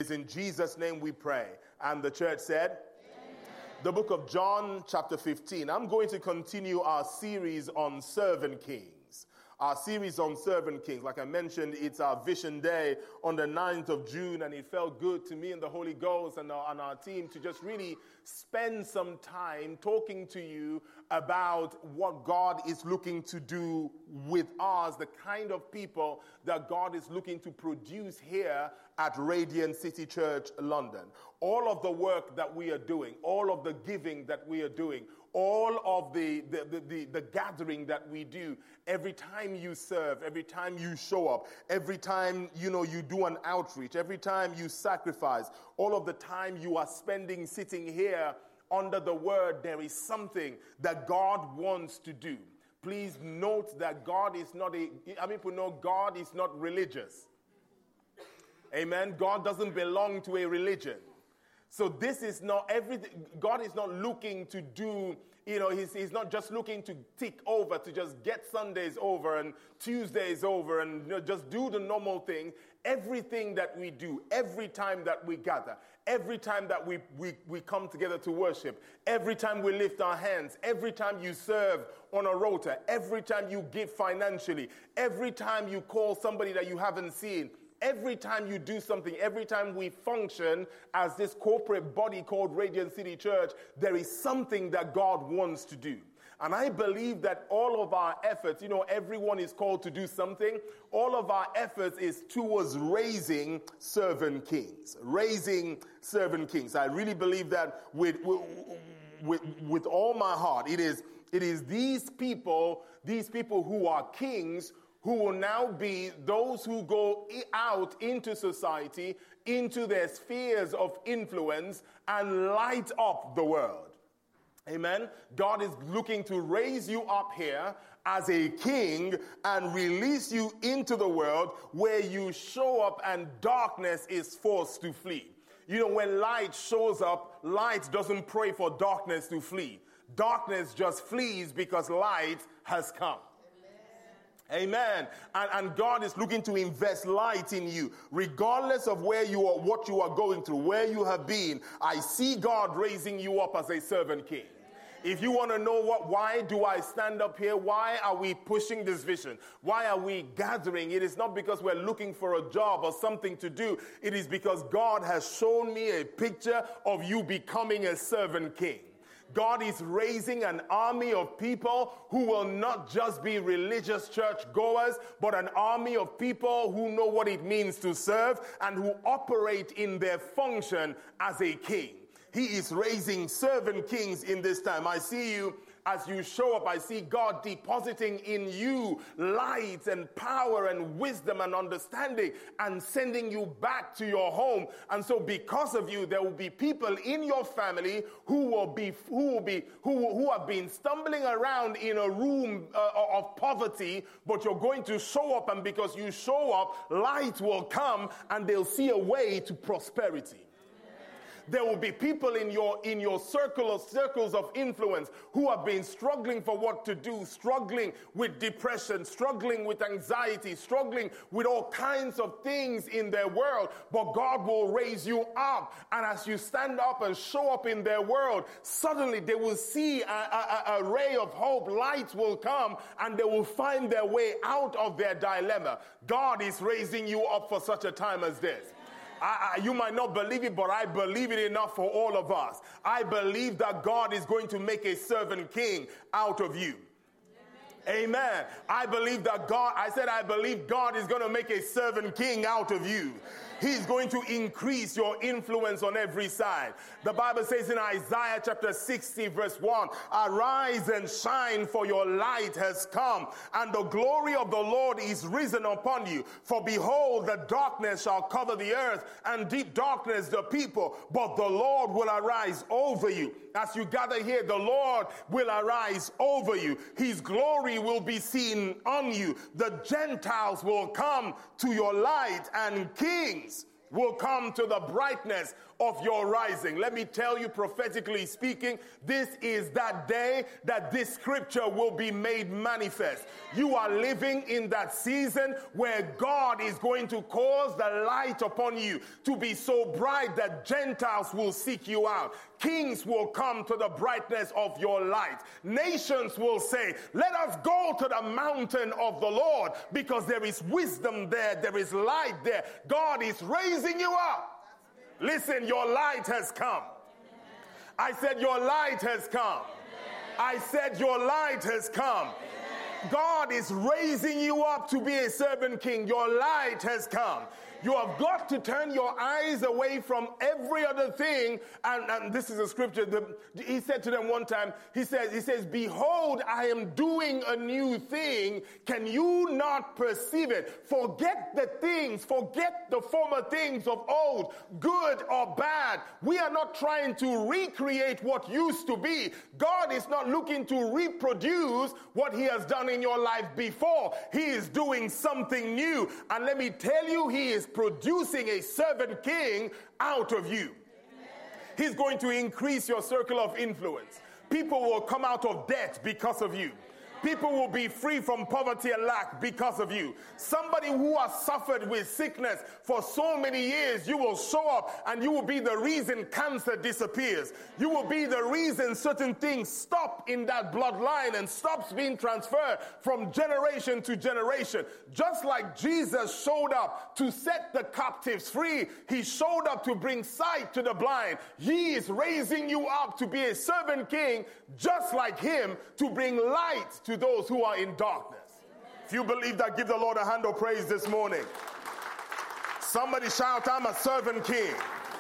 is in Jesus' name we pray. And the church said, Amen. The book of John, chapter 15. I'm going to continue our series on servant kings. Our series on servant kings. Like I mentioned, it's our Vision Day on the 9th of June, and it felt good to me and the Holy Ghost and our team to just really spend some time talking to you about what God is looking to do with us, the kind of people that God is looking to produce here at Radiant City Church, London. All of the work that we are doing, all of the giving that we are doing, all of the gathering that we do, every time you serve, every time you show up, every time, you do an outreach, every time you sacrifice, all of the time you are spending sitting here under the word, there is something that God wants to do. Please note that God is not God is not religious. Amen. God doesn't belong to a religion. So this is not everything. God is not looking to do, he's not just looking to tick over, to just get Sundays over and Tuesdays over and just do the normal thing. Everything that we do, every time that we gather, every time that we come together to worship, every time we lift our hands, every time you serve on a rota, every time you give financially, every time you call somebody that you haven't seen, every time you do something, every time we function as this corporate body called Radiant City Church, there is something that God wants to do. And I believe that all of our efforts, everyone is called to do something. All of our efforts is towards raising servant kings. Raising servant kings. I really believe that with all my heart. It is these people who are kings who will now be those who go out into society, into their spheres of influence, and light up the world. Amen? God is looking to raise you up here as a king and release you into the world where you show up and darkness is forced to flee. When light shows up, light doesn't pray for darkness to flee. Darkness just flees because light has come. Amen. And God is looking to invest light in you, regardless of where you are, what you are going through, where you have been. I see God raising you up as a servant king. If you want to know why do I stand up here? Why are we pushing this vision? Why are we gathering? It is not because we're looking for a job or something to do. It is because God has shown me a picture of you becoming a servant king. God is raising an army of people who will not just be religious church goers, but an army of people who know what it means to serve and who operate in their function as a king. He is raising servant kings in this time. I see you as you show up. I see God depositing in you light and power and wisdom and understanding and sending you back to your home. And so because of you, there will be people in your family who have been stumbling around in a room of poverty, but you're going to show up, and because you show up, light will come and they'll see a way to prosperity. There will be people in your circles of influence who have been struggling for what to do, struggling with depression, struggling with anxiety, struggling with all kinds of things in their world. But God will raise you up. And as you stand up and show up in their world, suddenly they will see a ray of hope. Light will come and they will find their way out of their dilemma. God is raising you up for such a time as this. You might not believe it, but I believe it enough for all of us. I believe that God is going to make a servant king out of you. Amen. I believe God is going to make a servant king out of you. He's going to increase your influence on every side. The Bible says in Isaiah chapter 60 verse 1, arise and shine, for your light has come, and the glory of the Lord is risen upon you. For behold, the darkness shall cover the earth, and deep darkness the people, but the Lord will arise over you. As you gather here, the Lord will arise over you. His glory will be seen on you. The Gentiles will come to your light, and kings will come to the brightness of your rising. Let me tell you, prophetically speaking, this is that day that this scripture will be made manifest. You are living in that season where God is going to cause the light upon you to be so bright that Gentiles will seek you out. Kings will come to the brightness of your light. Nations will say, let us go to the mountain of the Lord, because there is wisdom there, there is light there. God is raising you up. Listen, your light has come. I said your light has come. I said your light has come. God is raising you up to be a servant king. Your light has come. You have got to turn your eyes away from every other thing. And this is a scripture. He said to them one time, he says, behold, I am doing a new thing. Can you not perceive it? Forget the things, forget the former things of old, good or bad. We are not trying to recreate what used to be. God is not looking to reproduce what he has done in your life before. He is doing something new. And let me tell you, he is producing a servant king out of you. He's going to increase your circle of influence. People will come out of debt because of you. People will be free from poverty and lack because of you. Somebody who has suffered with sickness for so many years, you will show up and you will be the reason cancer disappears. You will be the reason certain things stop in that bloodline and stops being transferred from generation to generation. Just like Jesus showed up to set the captives free, he showed up to bring sight to the blind. He is raising you up to be a servant king just like him, to bring light to those who are in darkness. If you believe that, give the Lord a hand of praise this morning. Somebody shout, I'm a servant king.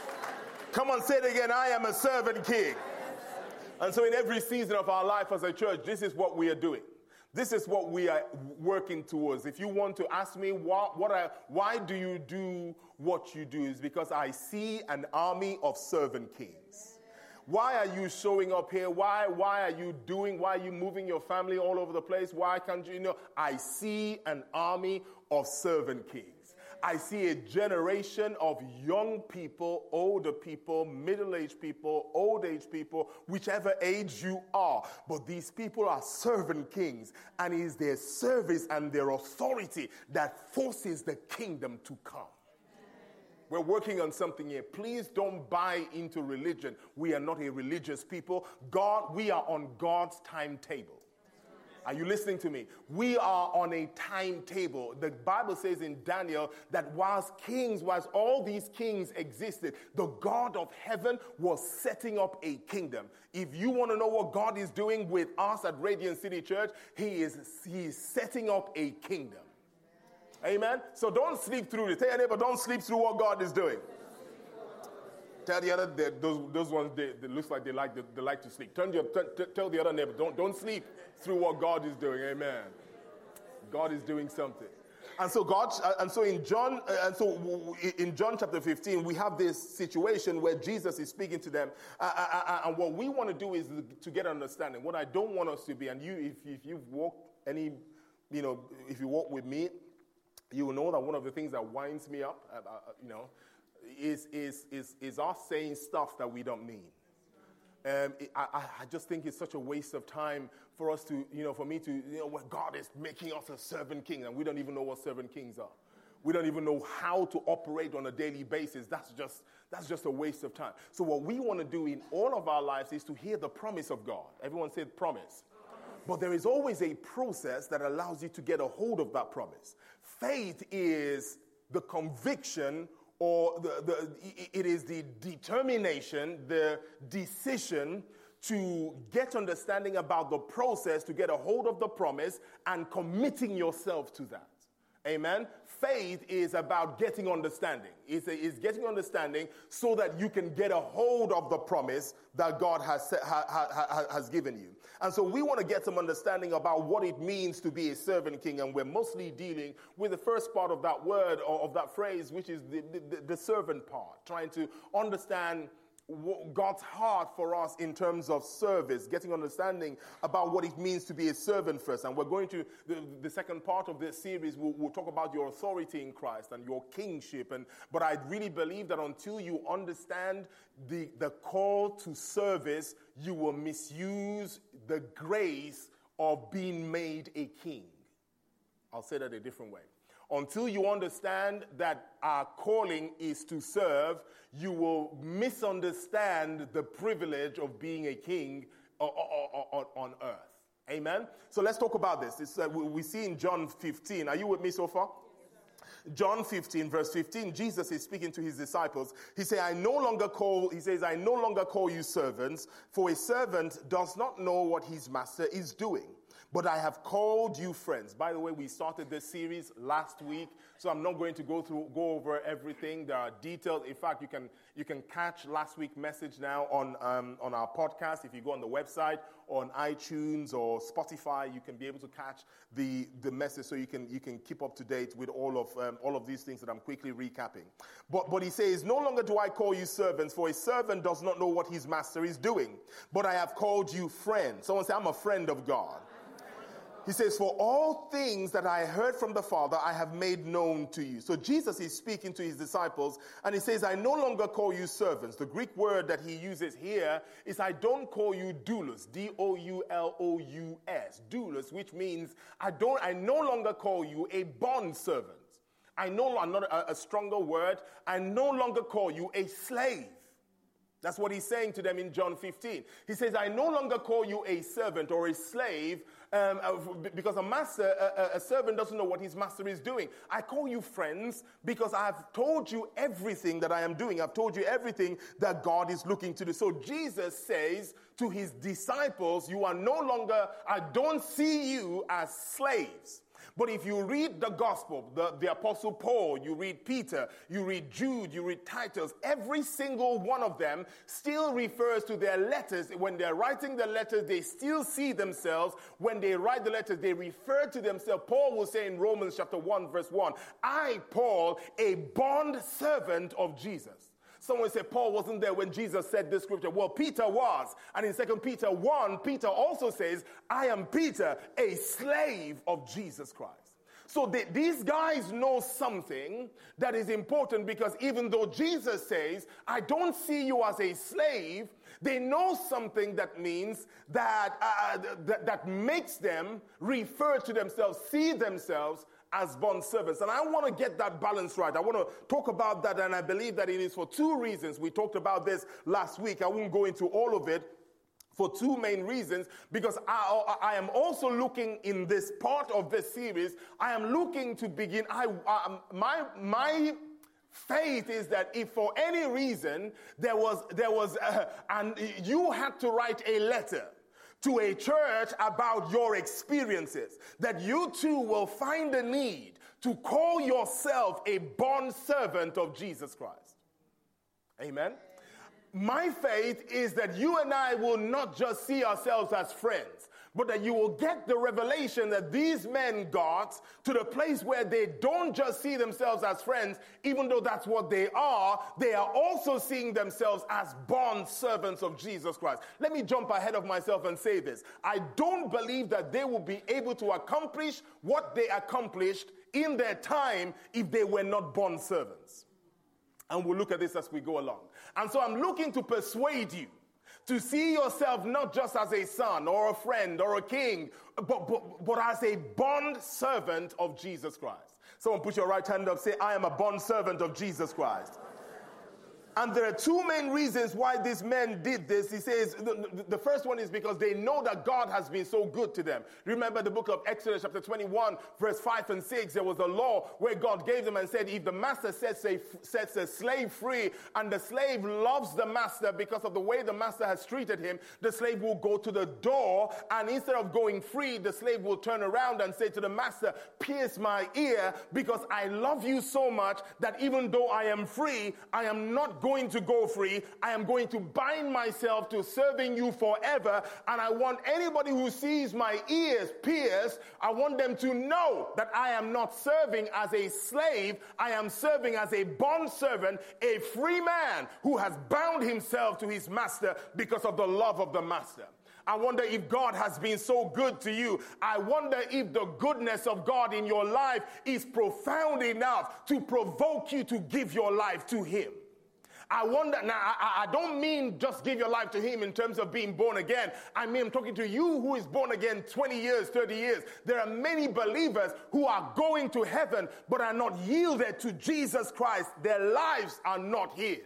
Come on, say it again. I am a servant king. And so in every season of our life as a church, this is what we are doing. This is what we are working towards. If you want to ask me why do you do what you do, is because I see an army of servant kings. Why are you showing up here? Why are you moving your family all over the place? Why can't you, I see an army of servant kings. I see a generation of young people, older people, middle-aged people, old-age people, whichever age you are. But these people are servant kings, and it is their service and their authority that forces the kingdom to come. We're working on something here. Please don't buy into religion. We are not a religious people. we are on God's timetable. Are you listening to me? We are on a timetable. The Bible says in Daniel that whilst all these kings existed, the God of heaven was setting up a kingdom. If you want to know what God is doing with us at Radiant City Church, He is setting up a kingdom. Amen? So don't sleep through it. Tell your neighbor, don't sleep through what God is doing. Tell the other, those ones, they looks like they like to sleep. Tell the other neighbor, don't sleep through what God is doing. Amen. God is doing something. And so in John chapter 15, we have this situation where Jesus is speaking to them. And what we want to do is to get understanding. What I don't want us to be, and if you walk with me, you will know that one of the things that winds me up, is us saying stuff that we don't mean. I just think it's such a waste of time for us to, for me to, when God is making us a servant king, and we don't even know what servant kings are. We don't even know how to operate on a daily basis. That's just a waste of time. So what we want to do in all of our lives is to hear the promise of God. Everyone said promise. But there is always a process that allows you to get a hold of that promise. Faith is the conviction, or it is the determination, the decision to get understanding about the process, to get a hold of the promise and committing yourself to that. Amen? Faith is about getting understanding. It's getting understanding so that you can get a hold of the promise that God has given you. And so we want to get some understanding about what it means to be a servant king. And we're mostly dealing with the first part of that word, or of that phrase, which is the servant part. Trying to understand God's heart for us in terms of service, getting understanding about what it means to be a servant first. And we're going to, the second part of this series, we'll talk about your authority in Christ and your kingship. But I really believe that until you understand the call to service, you will misuse the grace of being made a king. I'll say that a different way. Until you understand that our calling is to serve, you will misunderstand the privilege of being a king on earth. Amen? So let's talk about this. We see in John 15. Are you with me so far? John 15, verse 15, Jesus is speaking to his disciples. He says, I no longer call you servants, for a servant does not know what his master is doing. But I have called you friends. By the way, we started this series last week, so I'm not going to go over everything. There are details. In fact, you can catch last week's message now on our podcast. If you go on the website, or on iTunes or Spotify, you can be able to catch the message, so you can keep up to date with all of these things that I'm quickly recapping. But he says, no longer do I call you servants, for a servant does not know what his master is doing. But I have called you friends. Someone say, I'm a friend of God. He says, for all things that I heard from the Father, I have made known to you. So Jesus is speaking to his disciples, and he says, I no longer call you servants. The Greek word that he uses here is, I don't call you doulos, D-O-U-L-O-U-S, doulos, which means I no longer call you a bond servant. Not a stronger word, I no longer call you a slave. That's what he's saying to them in John 15. He says, I no longer call you a servant or a slave, because a servant doesn't know what his master is doing. I call you friends because I've told you everything that I am doing. I've told you everything that God is looking to do. So Jesus says to his disciples, I don't see you as slaves. But if you read the gospel, the Apostle Paul, you read Peter, you read Jude, you read Titus, every single one of them still refers to their letters. When they're writing the letters, they still see themselves. When they write the letters, they refer to themselves. Paul will say in Romans chapter 1, verse 1, I, Paul, a bond servant of Jesus. Someone said Paul wasn't there when Jesus said this scripture. Well, Peter was. And in 2 Peter 1, Peter also says, I am Peter, a slave of Jesus Christ. So these guys know something that is important, because even though Jesus says, I don't see you as a slave, they know something that means that makes them refer to themselves, see themselves as bond servants. And I want to get that balance right. I want to talk about that, and I believe that it is for two reasons. We talked about this last week. I won't go into all of it. For two main reasons, because I am also looking in this part of this series, I am looking to begin, my faith is that if for any reason and you had to write a letter to a church about your experiences, that you too will find the need to call yourself a bond servant of Jesus Christ. Amen? My faith is that you and I will not just see ourselves as friends, but that you will get the revelation that these men got to the place where they don't just see themselves as friends, even though that's what they are also seeing themselves as bond servants of Jesus Christ. Let me jump ahead of myself and say this. I don't believe that they will be able to accomplish what they accomplished in their time if they were not bond servants. And we'll look at this as we go along. And so I'm looking to persuade you to see yourself not just as a son or a friend or a king, but as a bond servant of Jesus Christ. Someone put your right hand up, say, I am a bond servant of Jesus Christ. And there are two main reasons why these men did this. He says, the first one is because they know that God has been so good to them. Remember the book of Exodus chapter 21, verse 5 and 6. There was a law where God gave them and said, if the master sets a slave free and the slave loves the master because of the way the master has treated him, the slave will go to the door, and instead of going free, the slave will turn around and say to the master, pierce my ear, because I love you so much that even though I am free, I am not not going to go free. I am going to bind myself to serving you forever. And I want anybody who sees my ears pierced, I want them to know that I am not serving as a slave. I am serving as a bondservant, a free man who has bound himself to his master because of the love of the master. I wonder if God has been so good to you. I wonder if the goodness of God in your life is profound enough to provoke you to give your life to him. I wonder, now I don't mean just give your life to him in terms of being born again. I mean, I'm talking to you who is born again 20 years, 30 years. There are many believers who are going to heaven but are not yielded to Jesus Christ. Their lives are not his.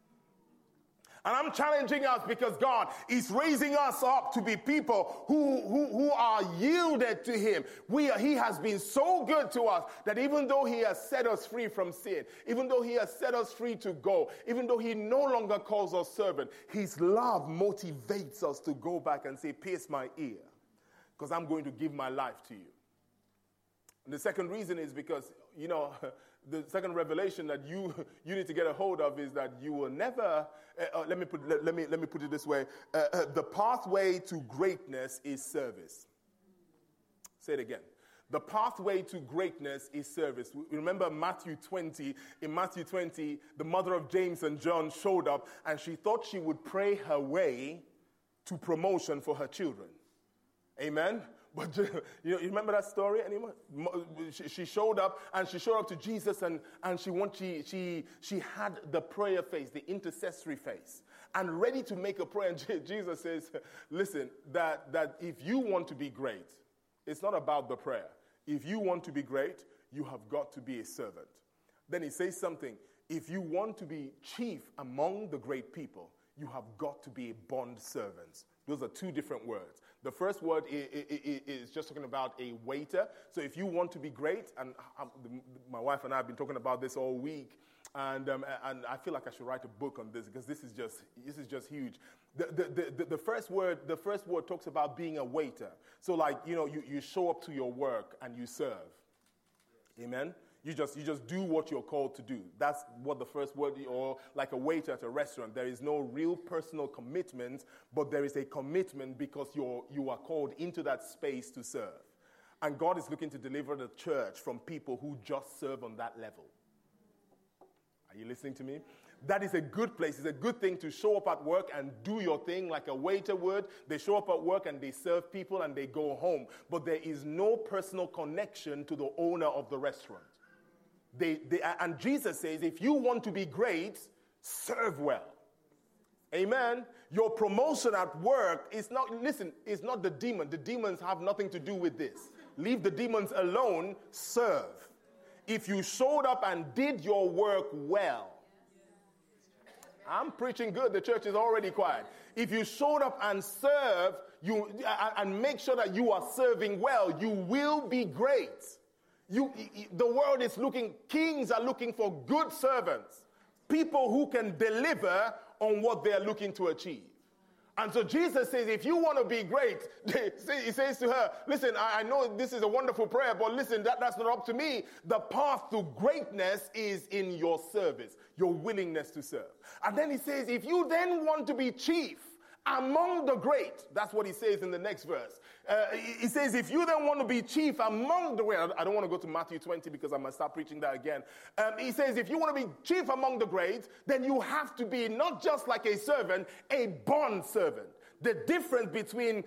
And I'm challenging us because God is raising us up to be people who are yielded to him. He has been so good to us that even though he has set us free from sin, even though he has set us free to go, even though he no longer calls us servant, his love motivates us to go back and say, pierce my ear, because I'm going to give my life to you. And the second reason is because, the second revelation that you need to get a hold of is that you will never, let me put it this way, the pathway to greatness is service. Say it again. The pathway to greatness is service. Remember Matthew 20. In Matthew 20, the mother of James and John showed up and she thought she would pray her way to promotion for her children. Amen? But you remember that story? Anyone? She showed up, and she showed up to Jesus, and she had the prayer face, the intercessory face, and ready to make a prayer. And Jesus says, listen, that if you want to be great, it's not about the prayer. If you want to be great, you have got to be a servant. Then he says something. If you want to be chief among the great people, you have got to be a bond servant. Those are two different words. The first word is just talking about a waiter. So if you want to be great, and my wife and I have been talking about this all week, and I feel like I should write a book on this because this is just huge. The first word talks about being a waiter. So like you show up to your work and you serve. Amen. You just do what you're called to do. That's what the first word, or like a waiter at a restaurant. There is no real personal commitment, but there is a commitment because you are called into that space to serve. And God is looking to deliver the church from people who just serve on that level. Are you listening to me? That is a good place. It's a good thing to show up at work and do your thing like a waiter would. They show up at work and they serve people and they go home. But there is no personal connection to the owner of the restaurant. And Jesus says, if you want to be great, serve well. Amen. Your promotion at work is not the demon. The demons have nothing to do with this. Leave the demons alone. Serve. If you showed up and did your work well, I'm preaching good. The church is already quiet. If you showed up and serve, and make sure that you are serving well, you will be great. The world is kings are looking for good servants, people who can deliver on what they are looking to achieve. And so Jesus says, if you want to be great, he says to her, listen, I know this is a wonderful prayer, but listen, that's not up to me. The path to greatness is in your service, your willingness to serve. And then he says, if you then want to be chief among the great, that's what he says in the next verse. He says, if you then want to be chief among the great, I don't want to go to Matthew 20 because I must start preaching that again. He says, if you want to be chief among the great, then you have to be not just like a servant, a bond servant. The difference between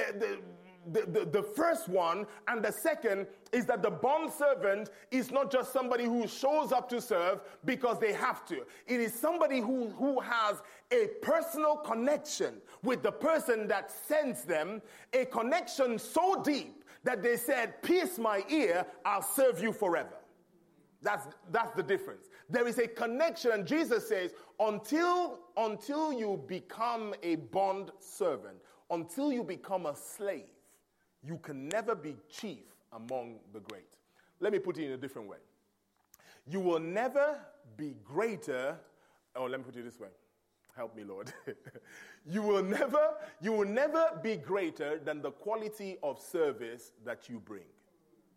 the first one and the second is that the bond servant is not just somebody who shows up to serve because they have to. It is somebody who has a personal connection with the person that sends them, a connection so deep that they said, pierce my ear, I'll serve you forever. That's the difference. There is a connection, and Jesus says, until you become a bond servant, until you become a slave, you can never be chief among the great. Let me put it in a different way. You will never be greater, let me put it this way. Help me, Lord. You will never be greater than the quality of service that you bring.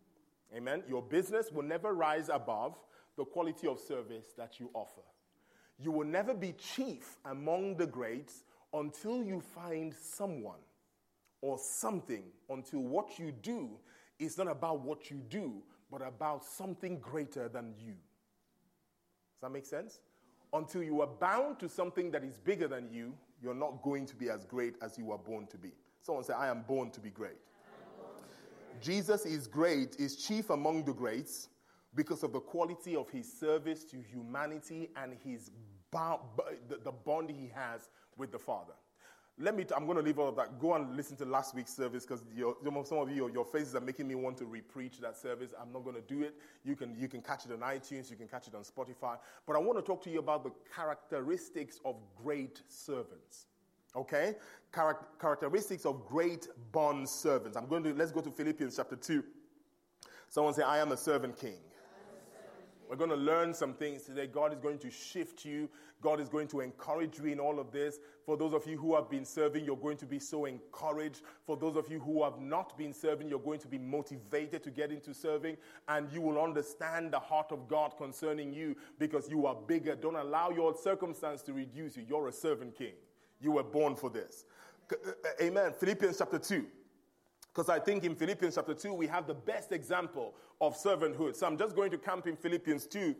Amen. Your business will never rise above the quality of service that you offer. You will never be chief among the greats until you find someone or something, until what you do is not about what you do, but about something greater than you. Does that make sense? Until you are bound to something that is bigger than you, you're not going to be as great as you were born to be. Someone say, I am born to be great. Jesus is great, is chief among the greats because of the quality of his service to humanity and his the bond he has with the Father. I'm going to leave all of that. Go and listen to last week's service because some of you, your faces are making me want to re-preach that service. I'm not going to do it. You can catch it on iTunes. You can catch it on Spotify. But I want to talk to you about the characteristics of great servants. Okay? Characteristics of great bond servants. Let's go to Philippians chapter 2. Someone say, I am a servant king. We're going to learn some things today. God is going to shift you. God is going to encourage you in all of this. For those of you who have been serving, you're going to be so encouraged. For those of you who have not been serving, you're going to be motivated to get into serving. And you will understand the heart of God concerning you because you are bigger. Don't allow your circumstance to reduce you. You're a servant king. You were born for this. Amen. Philippians chapter 2. Because I think in Philippians chapter 2, we have the best example of servanthood. So I'm just going to camp in Philippians 2,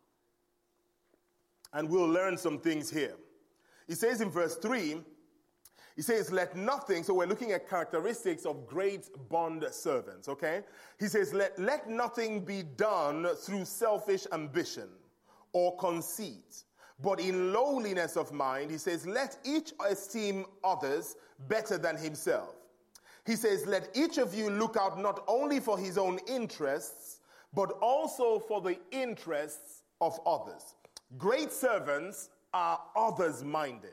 and we'll learn some things here. He says in verse 3, he says, let nothing, so we're looking at characteristics of great bond servants, okay? He says, let nothing be done through selfish ambition or conceit, but in lowliness of mind, he says, let each esteem others better than himself. He says, let each of you look out not only for his own interests, but also for the interests of others. Great servants are others-minded.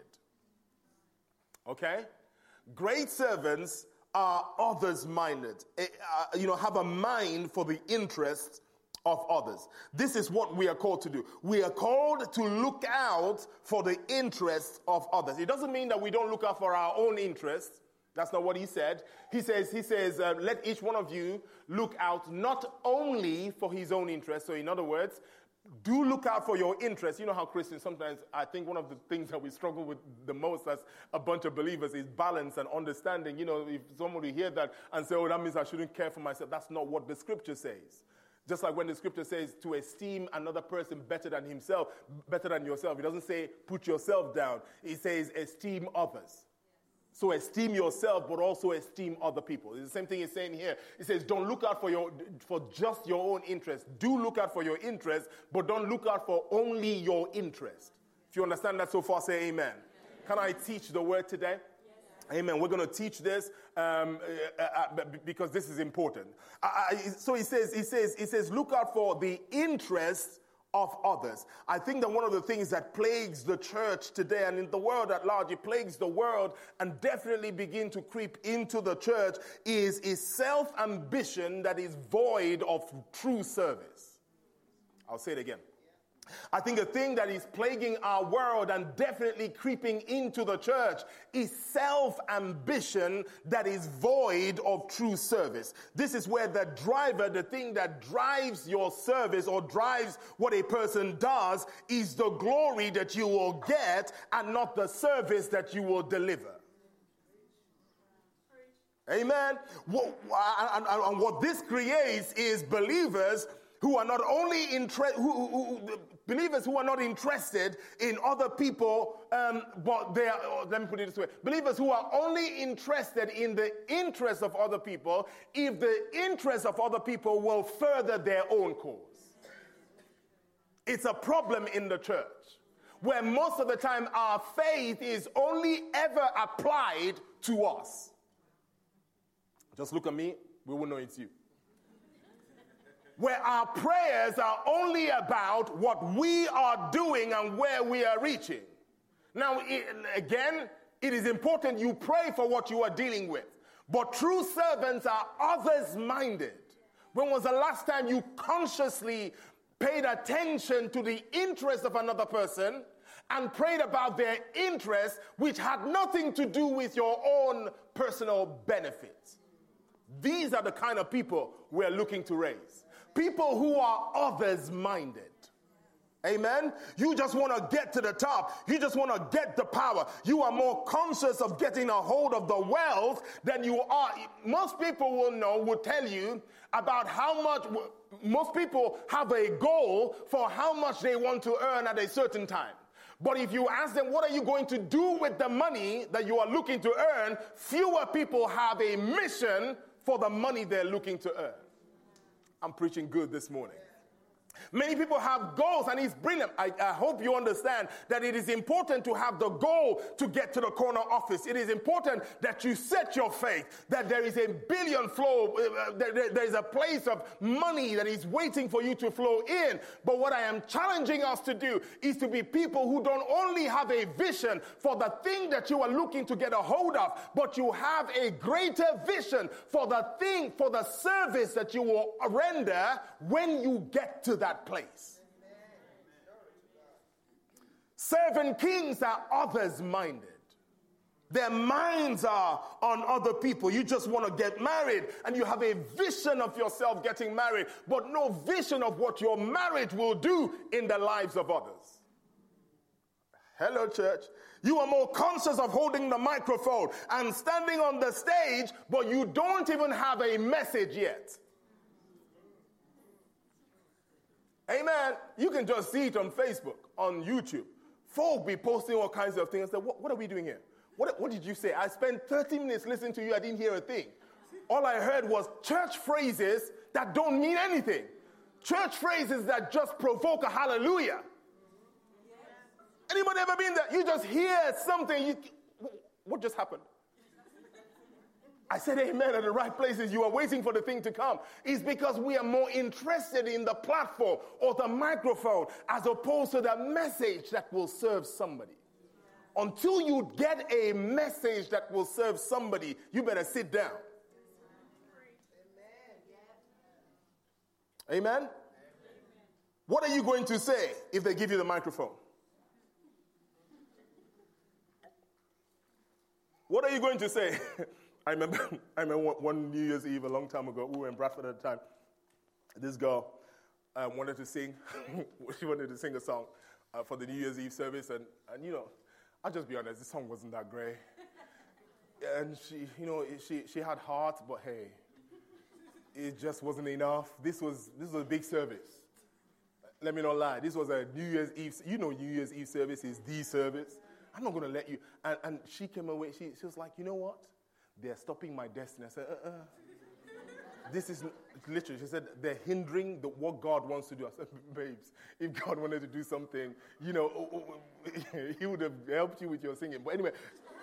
Okay? Great servants are others-minded. Have a mind for the interests of others. This is what we are called to do. We are called to look out for the interests of others. It doesn't mean that we don't look out for our own interests. That's not what he said. He says, let each one of you look out not only for his own interest. So in other words, do look out for your interest. You know how Christians sometimes, I think one of the things that we struggle with the most as a bunch of believers is balance and understanding. You know, if somebody hear that and say, that means I shouldn't care for myself. That's not what the scripture says. Just like when the scripture says to esteem another person better than himself, better than yourself. It doesn't say put yourself down. It says esteem others. So esteem yourself, but also esteem other people. It's the same thing he's saying here. He says, don't look out for just your own interest. Do look out for your interest, but don't look out for only your interest. If you understand that so far, say amen. Can I teach the word today? Amen. We're going to teach this because this is important. So he says, look out for the interests of others. I think that one of the things that plagues the church today and in the world at large, it plagues the world and definitely begin to creep into the church is self-ambition that is void of true service. I'll say it again. I think a thing that is plaguing our world and definitely creeping into the church is self-ambition that is void of true service. This is where the thing that drives your service or drives what a person does is the glory that you will get and not the service that you will deliver. Amen. And what this creates is believers who are not only believers who are not interested in other people, but they are, let me put it this way, believers who are only interested in the interests of other people if the interests of other people will further their own cause. It's a problem in the church where most of the time our faith is only ever applied to us. Just look at me, we will know it's you. Where our prayers are only about what we are doing and where we are reaching. Now, again, it is important you pray for what you are dealing with. But true servants are others-minded. When was the last time you consciously paid attention to the interest of another person and prayed about their interests, which had nothing to do with your own personal benefits? These are the kind of people we're looking to raise. People who are others-minded. Amen? You just want to get to the top. You just want to get the power. You are more conscious of getting a hold of the wealth than you are. Most people will tell you about how much, most people have a goal for how much they want to earn at a certain time. But if you ask them, what are you going to do with the money that you are looking to earn, fewer people have a mission for the money they're looking to earn. I'm preaching good this morning. Many people have goals, and it's brilliant. I hope you understand that it is important to have the goal to get to the corner office. It is important that you set your faith, that there is a billion flow, there is a place of money that is waiting for you to flow in. But what I am challenging us to do is to be people who don't only have a vision for the thing that you are looking to get a hold of, but you have a greater vision for the thing, for the service that you will render when you get to that place. Servant kings are others-minded. Their minds are on other people. You just want to get married, and you have a vision of yourself getting married, but no vision of what your marriage will do in the lives of others. Hello, church. You are more conscious of holding the microphone and standing on the stage, but you don't even have a message yet. Amen. You can just see it on Facebook, on YouTube. Folk be posting all kinds of things. What are we doing here? What did you say? I spent 30 minutes listening to you. I didn't hear a thing. All I heard was church phrases that don't mean anything. Church phrases that just provoke a hallelujah. Anybody ever been there? You just hear something. What just happened? I said amen at the right places. You are waiting for the thing to come. It's because we are more interested in the platform or the microphone as opposed to the message that will serve somebody. Until you get a message that will serve somebody, you better sit down. Amen? What are you going to say if they give you the microphone? What are you going to say? I remember one New Year's Eve a long time ago. We were in Bradford at the time. This girl wanted to sing. She wanted to sing a song for the New Year's Eve service. And you know, I'll just be honest, this song wasn't that great. And she had heart, but hey, it just wasn't enough. This was a big service. Let me not lie. This was a New Year's Eve. You know, New Year's Eve service is the service. I'm not going to let you. And she came away. She was like, you know what? They're stopping my destiny. I said, This is literally, she said, they're hindering what God wants to do. I said, babes, if God wanted to do something, he would have helped you with your singing. But anyway,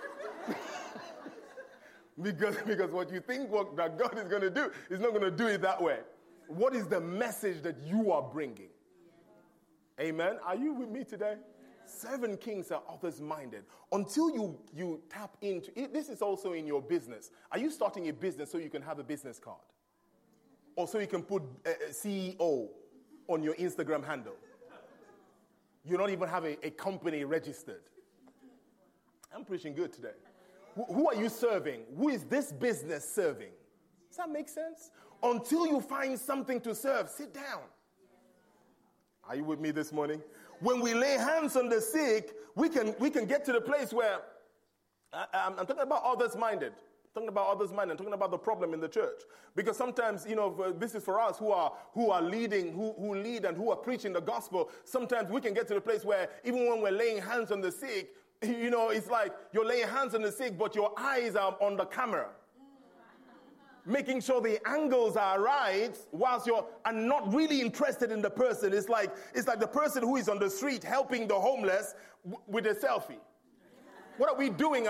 because what you think that God is going to do is not going to do it that way. What is the message that you are bringing? Amen. Are you with me today? Servant kings are others-minded. Until you tap into it, this is also in your business. Are you starting a business so you can have a business card? Or so you can put CEO on your Instagram handle? You don't even have a company registered. I'm preaching good today. Who are you serving? Who is this business serving? Does that make sense? Until you find something to serve, sit down. Are you with me this morning? When we lay hands on the sick, we can get to the place where I'm talking about others-minded. I'm talking about the problem in the church. Because sometimes, this is for us who are leading, who lead and who are preaching the gospel. Sometimes we can get to the place where even when we're laying hands on the sick, it's like you're laying hands on the sick, but your eyes are on the camera. Making sure the angles are right whilst you're not really interested in the person. It's like the person who is on the street helping the homeless with a selfie. What are we doing?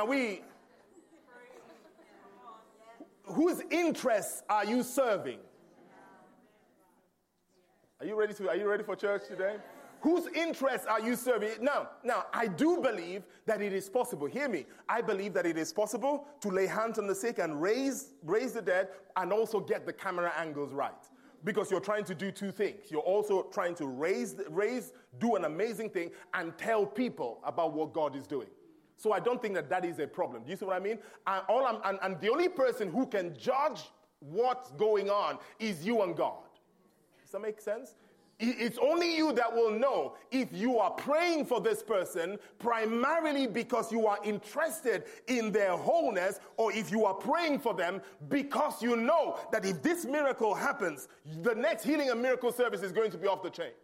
Whose interests are you serving? Are you ready for church today? Whose interests are you serving? Now, I do believe that it is possible. Hear me. I believe that it is possible to lay hands on the sick and raise the dead and also get the camera angles right. Because you're trying to do two things. You're also trying to do an amazing thing and tell people about what God is doing. So I don't think that is a problem. Do you see what I mean? And the only person who can judge what's going on is you and God. Does that make sense? It's only you that will know if you are praying for this person primarily because you are interested in their wholeness, or if you are praying for them because you know that if this miracle happens, the next healing and miracle service is going to be off the chain.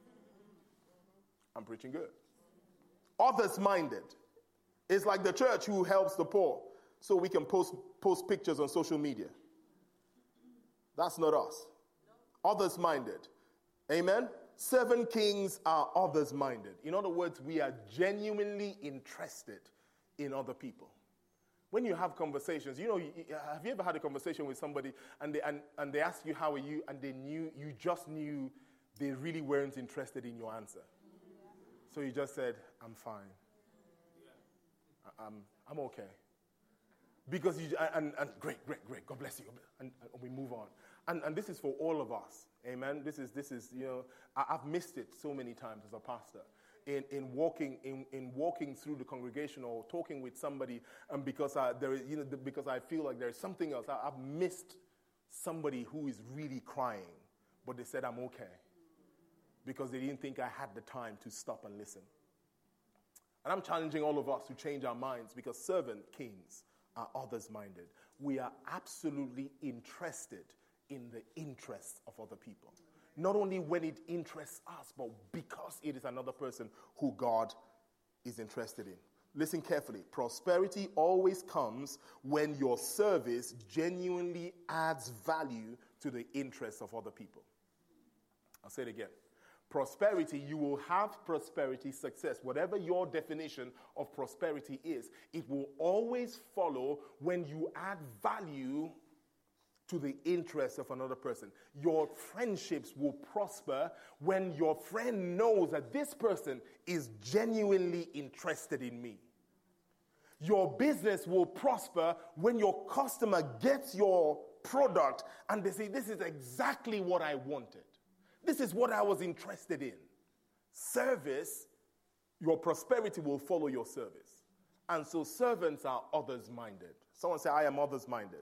I'm preaching good. Others-minded is like the church who helps the poor so we can post pictures on social media. That's not us. Others-minded. Amen? Servant kings are others-minded. In other words, we are genuinely interested in other people. When you have conversations, have you ever had a conversation with somebody and they ask you, how are you? And you just knew they really weren't interested in your answer. So you just said, I'm fine. I'm okay. Because great, God bless you. And we move on. And this is for all of us. Amen. This is I've missed it so many times as a pastor in walking through the congregation or talking with somebody, and because I feel like there's something else. I've missed somebody who is really crying, but they said I'm okay because they didn't think I had the time to stop and listen. And I'm challenging all of us to change our minds, because servant kings are others-minded. We are absolutely interested in the interests of other people. Not only when it interests us, but because it is another person who God is interested in. Listen carefully. Prosperity always comes when your service genuinely adds value to the interests of other people. I'll say it again. Prosperity, you will have prosperity, success. Whatever your definition of prosperity is, it will always follow when you add value to the interests of another person. Your friendships will prosper when your friend knows that this person is genuinely interested in me. Your business will prosper when your customer gets your product and they say, this is exactly what I wanted. This is what I was interested in. Service, your prosperity will follow your service. And so servants are others-minded. Someone say, I am others-minded.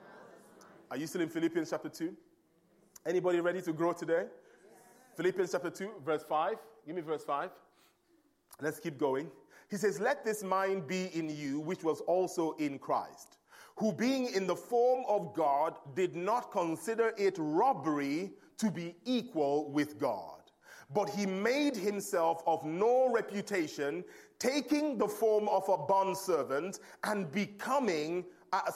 Are you still in Philippians chapter 2? Anybody ready to grow today? Yes. Philippians chapter 2, verse 5. Give me verse 5. Let's keep going. He says, let this mind be in you, which was also in Christ, who being in the form of God, did not consider it robbery to be equal with God. But he made himself of no reputation, taking the form of a bondservant and coming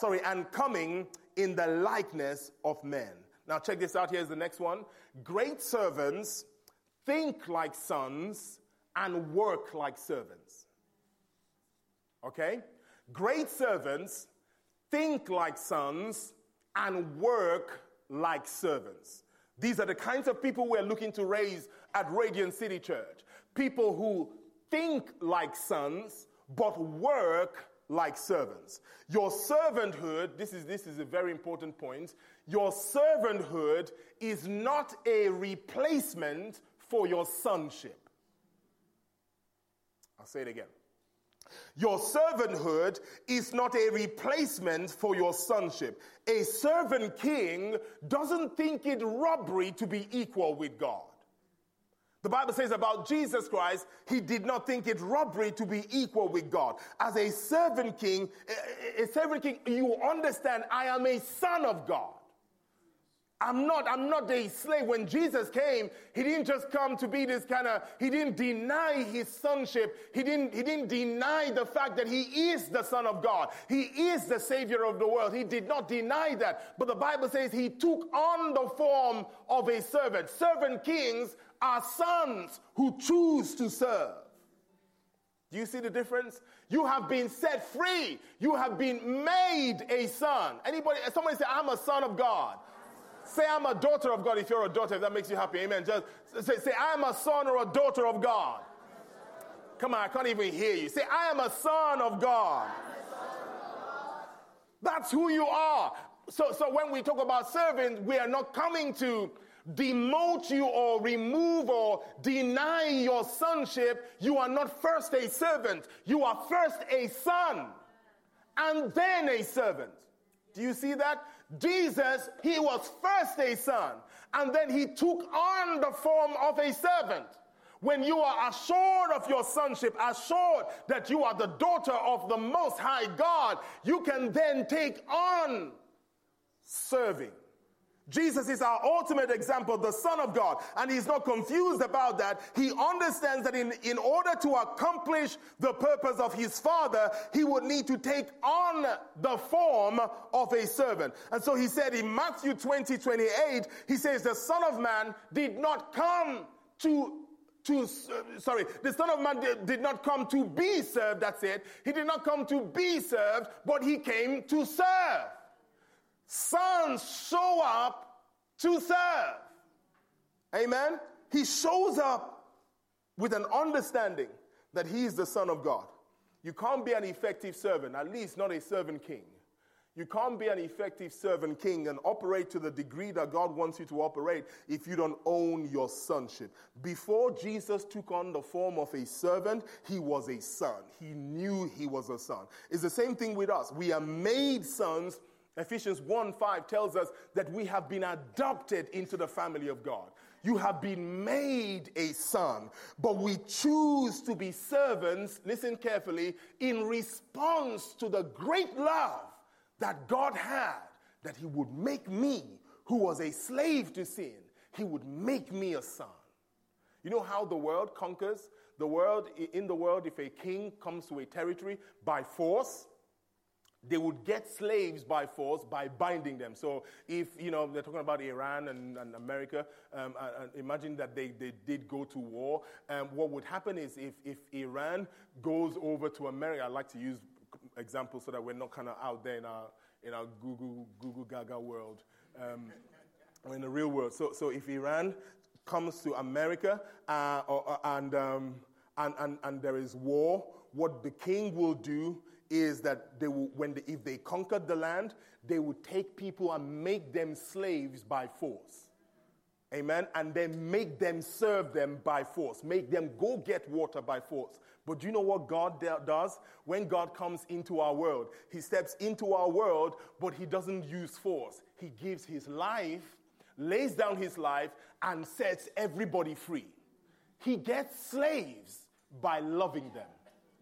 in the likeness of men. Now check this out. Here's the next one. Great servants think like sons and work like servants. Okay? Great servants think like sons and work like servants. These are the kinds of people we're looking to raise at Radiant City Church. People who think like sons but work like servants. Your servanthood, this is a very important point. Your servanthood is not a replacement for your sonship. I'll say it again. Your servanthood is not a replacement for your sonship. A servant king doesn't think it robbery to be equal with God. The Bible says about Jesus Christ, he did not think it robbery to be equal with God. As a servant king, you understand, I am a son of God. I'm not a slave. When Jesus came, he didn't just come to be this he didn't deny his sonship. He didn't deny the fact that he is the Son of God. He is the Savior of the world. He did not deny that. But the Bible says he took on the form of a servant. Servant kings are sons who choose to serve. Do you see the difference? You have been set free. You have been made a son. Somebody say, I'm a son of God. Say, I'm a daughter of God if you're a daughter, if that makes you happy. Amen. Just say I'm a son or a daughter of God. Come on, I can't even hear you. Say, I am a son of God. That's who you are. So when we talk about serving, we are not coming to demote you or remove or deny your sonship. You are not first a servant. You are first a son and then a servant. Do you see that? Jesus, he was first a son, and then he took on the form of a servant. When you are assured of your sonship, assured that you are the daughter of the Most High God, you can then take on serving. Jesus is our ultimate example, the Son of God, and he's not confused about that. He understands that in order to accomplish the purpose of his Father, he would need to take on the form of a servant. And so he said in Matthew 20:28, he says, the Son of Man did not come the Son of Man did not come to be served, that's it. He did not come to be served, but he came to serve. Sons show up to serve. Amen? He shows up with an understanding that he is the Son of God. You can't be an effective servant, at least not a servant king. You can't be an effective servant king and operate to the degree that God wants you to operate if you don't own your sonship. Before Jesus took on the form of a servant, he was a son. He knew he was a son. It's the same thing with us. We are made sons. Ephesians 1:5 tells us that we have been adopted into the family of God. You have been made a son, but we choose to be servants, listen carefully, in response to the great love that God had, that he would make me, who was a slave to sin, he would make me a son. You know how the world conquers? In the world, if a king comes to a territory by force, they would get slaves by force by binding them. So if, they're talking about Iran and America, and imagine that they did go to war. What would happen is if Iran goes over to America, I like to use examples so that we're not kind of out there in our Google Gaga world, or in the real world. So if Iran comes to America and there is war, what the king will do is that if they conquered the land, they would take people and make them slaves by force. Amen? And then make them serve them by force. Make them go get water by force. But do you know what God does? When God comes into our world, he steps into our world, but he doesn't use force. He gives his life, lays down his life, and sets everybody free. He gets slaves by loving them.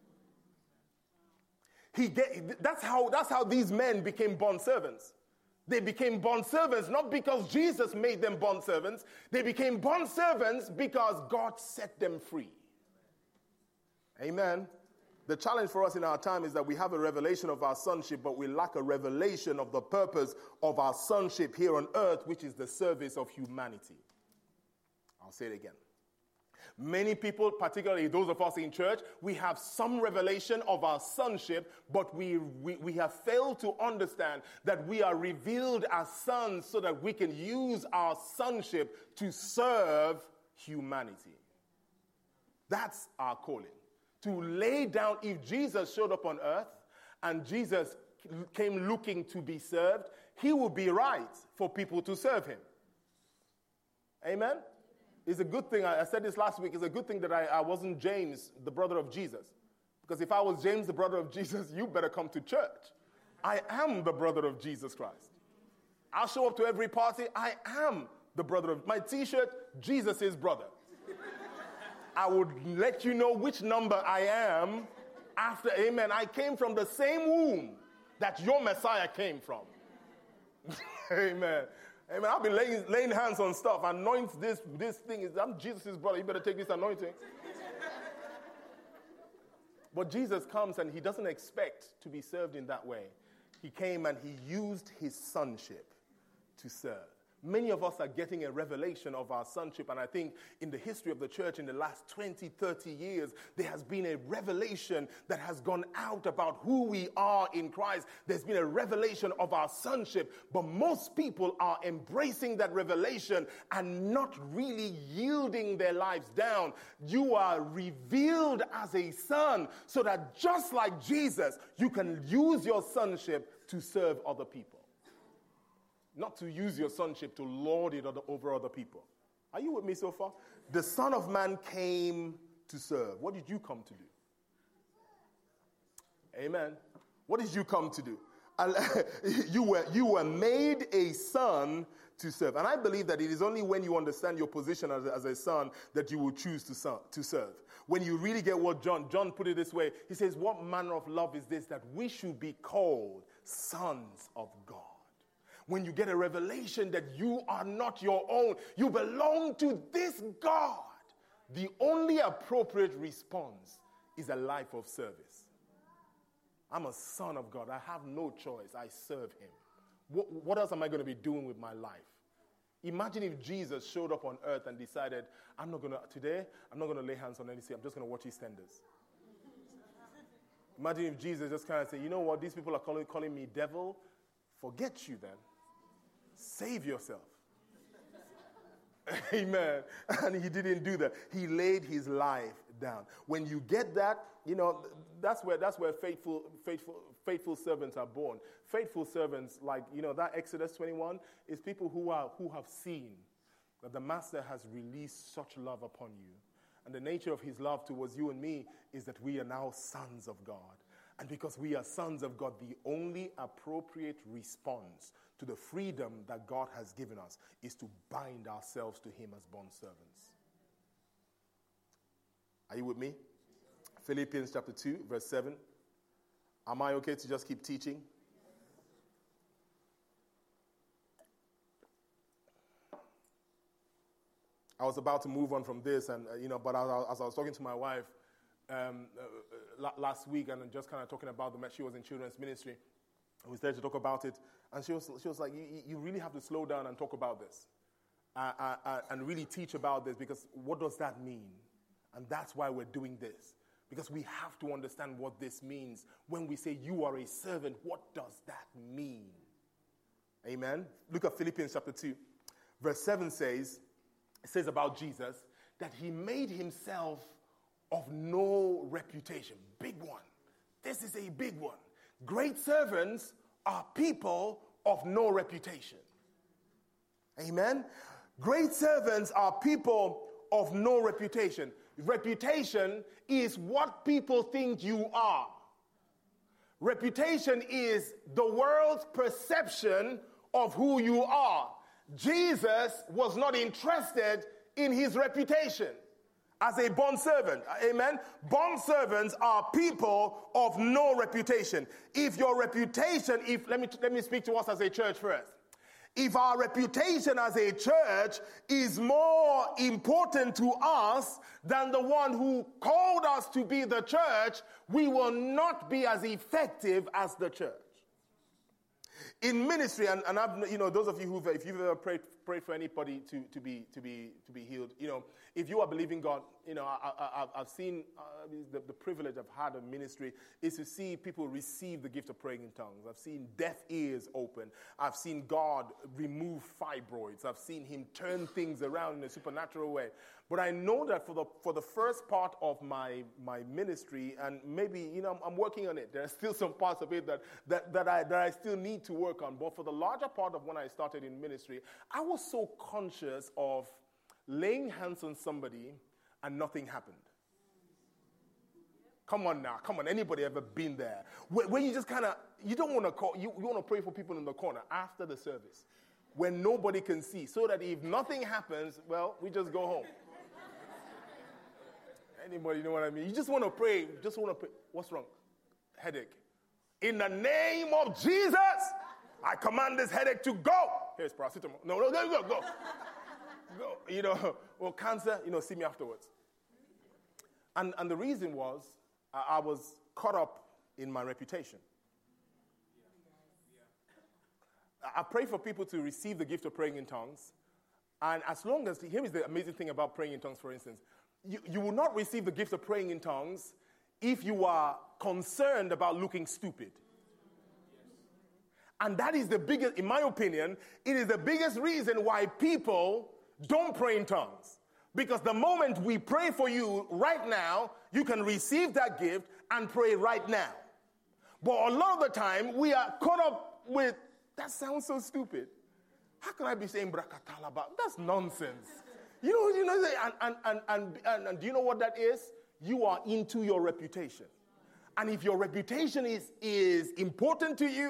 That's how these men became bond servants. They became bond servants not because Jesus made them bond servants. They became bond servants because God set them free. Amen. The challenge for us in our time is that we have a revelation of our sonship, but we lack a revelation of the purpose of our sonship here on earth, which is the service of humanity. I'll say it again. Many people, particularly those of us in church, we have some revelation of our sonship, but we have failed to understand that we are revealed as sons so that we can use our sonship to serve humanity. That's our calling. To lay down, if Jesus showed up on earth and Jesus came looking to be served, he would be right for people to serve him. Amen? It's a good thing, I said this last week, it's a good thing that I wasn't James, the brother of Jesus. Because if I was James, the brother of Jesus, you better come to church. I am the brother of Jesus Christ. I'll show up to every party. I am the brother of, my t-shirt, Jesus is brother. I would let you know which number I am after, amen. I came from the same womb that your Messiah came from. Amen. Amen. I've been laying hands on stuff. Anoint this thing. I'm Jesus' brother. You better take this anointing. But Jesus comes and he doesn't expect to be served in that way. He came and he used his sonship to serve. Many of us are getting a revelation of our sonship, and I think in the history of the church in the last 20, 30 years, there has been a revelation that has gone out about who we are in Christ. There's been a revelation of our sonship, but most people are embracing that revelation and not really yielding their lives down. You are revealed as a son so that just like Jesus, you can use your sonship to serve other people. Not to use your sonship to lord it over other people. Are you with me so far? The Son of Man came to serve. What did you come to do? Amen. What did you come to do? You were made a son to serve. And I believe that it is only when you understand your position as a son that you will choose to serve. When you really get what John put it this way, he says, what manner of love is this, that we should be called sons of God? When you get a revelation that you are not your own, you belong to this God, the only appropriate response is a life of service. I'm a son of God. I have no choice. I serve him. What else am I going to be doing with my life? Imagine if Jesus showed up on earth and decided, today, I'm not going to lay hands on anything. I'm just going to watch EastEnders. Imagine if Jesus just kind of said, you know what, these people are calling me devil. Forget you then. Save yourself. Amen. And he didn't do that. He laid his life down. When you get that, that's where faithful servants are born. Faithful servants, like, that Exodus 21, is people who have seen that the Master has released such love upon you. And the nature of his love towards you and me is that we are now sons of God. And because we are sons of God, the only appropriate response to the freedom that God has given us is to bind ourselves to him as bond servants. Are you with me? Philippians chapter 2, verse 7. Am I okay to just keep teaching? I was about to move on from this, and but as I was talking to my wife last week, and just kind of talking about she was in children's ministry, and we started to talk about it, and she was like, "You really have to slow down and talk about this, and really teach about this, because what does that mean?" And that's why we're doing this. Because we have to understand what this means. When we say you are a servant, what does that mean? Amen? Look at Philippians chapter 2. Verse 7 says about Jesus that he made himself of no reputation. Big one. This is a big one. Great servants are people of no reputation. Amen? Great servants are people of no reputation. Reputation is what people think you are. Reputation is the world's perception of who you are. Jesus was not interested in his reputation as a bond servant. Amen. Bond servants are people of no reputation. If your reputation, let me speak to us as a church first. If our reputation as a church is more important to us than the one who called us to be the church, we will not be as effective as the church. In ministry, and I've, those of you if you've ever prayed for anybody to be healed, if you are believing God, I've seen the privilege I've had of ministry is to see people receive the gift of praying in tongues. I've seen deaf ears open. I've seen God remove fibroids. I've seen him turn things around in a supernatural way. But I know that for the first part of my ministry, and maybe, I'm working on it. There are still some parts of it that I still need to work on. But for the larger part of when I started in ministry, I was so conscious of laying hands on somebody and nothing happened. Come on now. Come on. Anybody ever been there? Where you just kind of, you don't want to call, you want to pray for people in the corner after the service when nobody can see, so that if nothing happens, well, we just go home. Anybody know what I mean? You just want to pray. What's wrong? Headache. In the name of Jesus, I command this headache to go. Here's paracetamol. No, go. Go. Or cancer, see me afterwards. And the reason was, I was caught up in my reputation. I pray for people to receive the gift of praying in tongues. And as long as, here is the amazing thing about praying in tongues, for instance. You will not receive the gift of praying in tongues if you are concerned about looking stupid. And that is the biggest, in my opinion, it is the biggest reason why people don't pray in tongues. Because the moment we pray for you right now, you can receive that gift and pray right now. But a lot of the time, we are caught up with, that sounds so stupid. How can I be saying brakatalaba? That's nonsense. And do you know what that is? You are into your reputation. And if your reputation is important to you,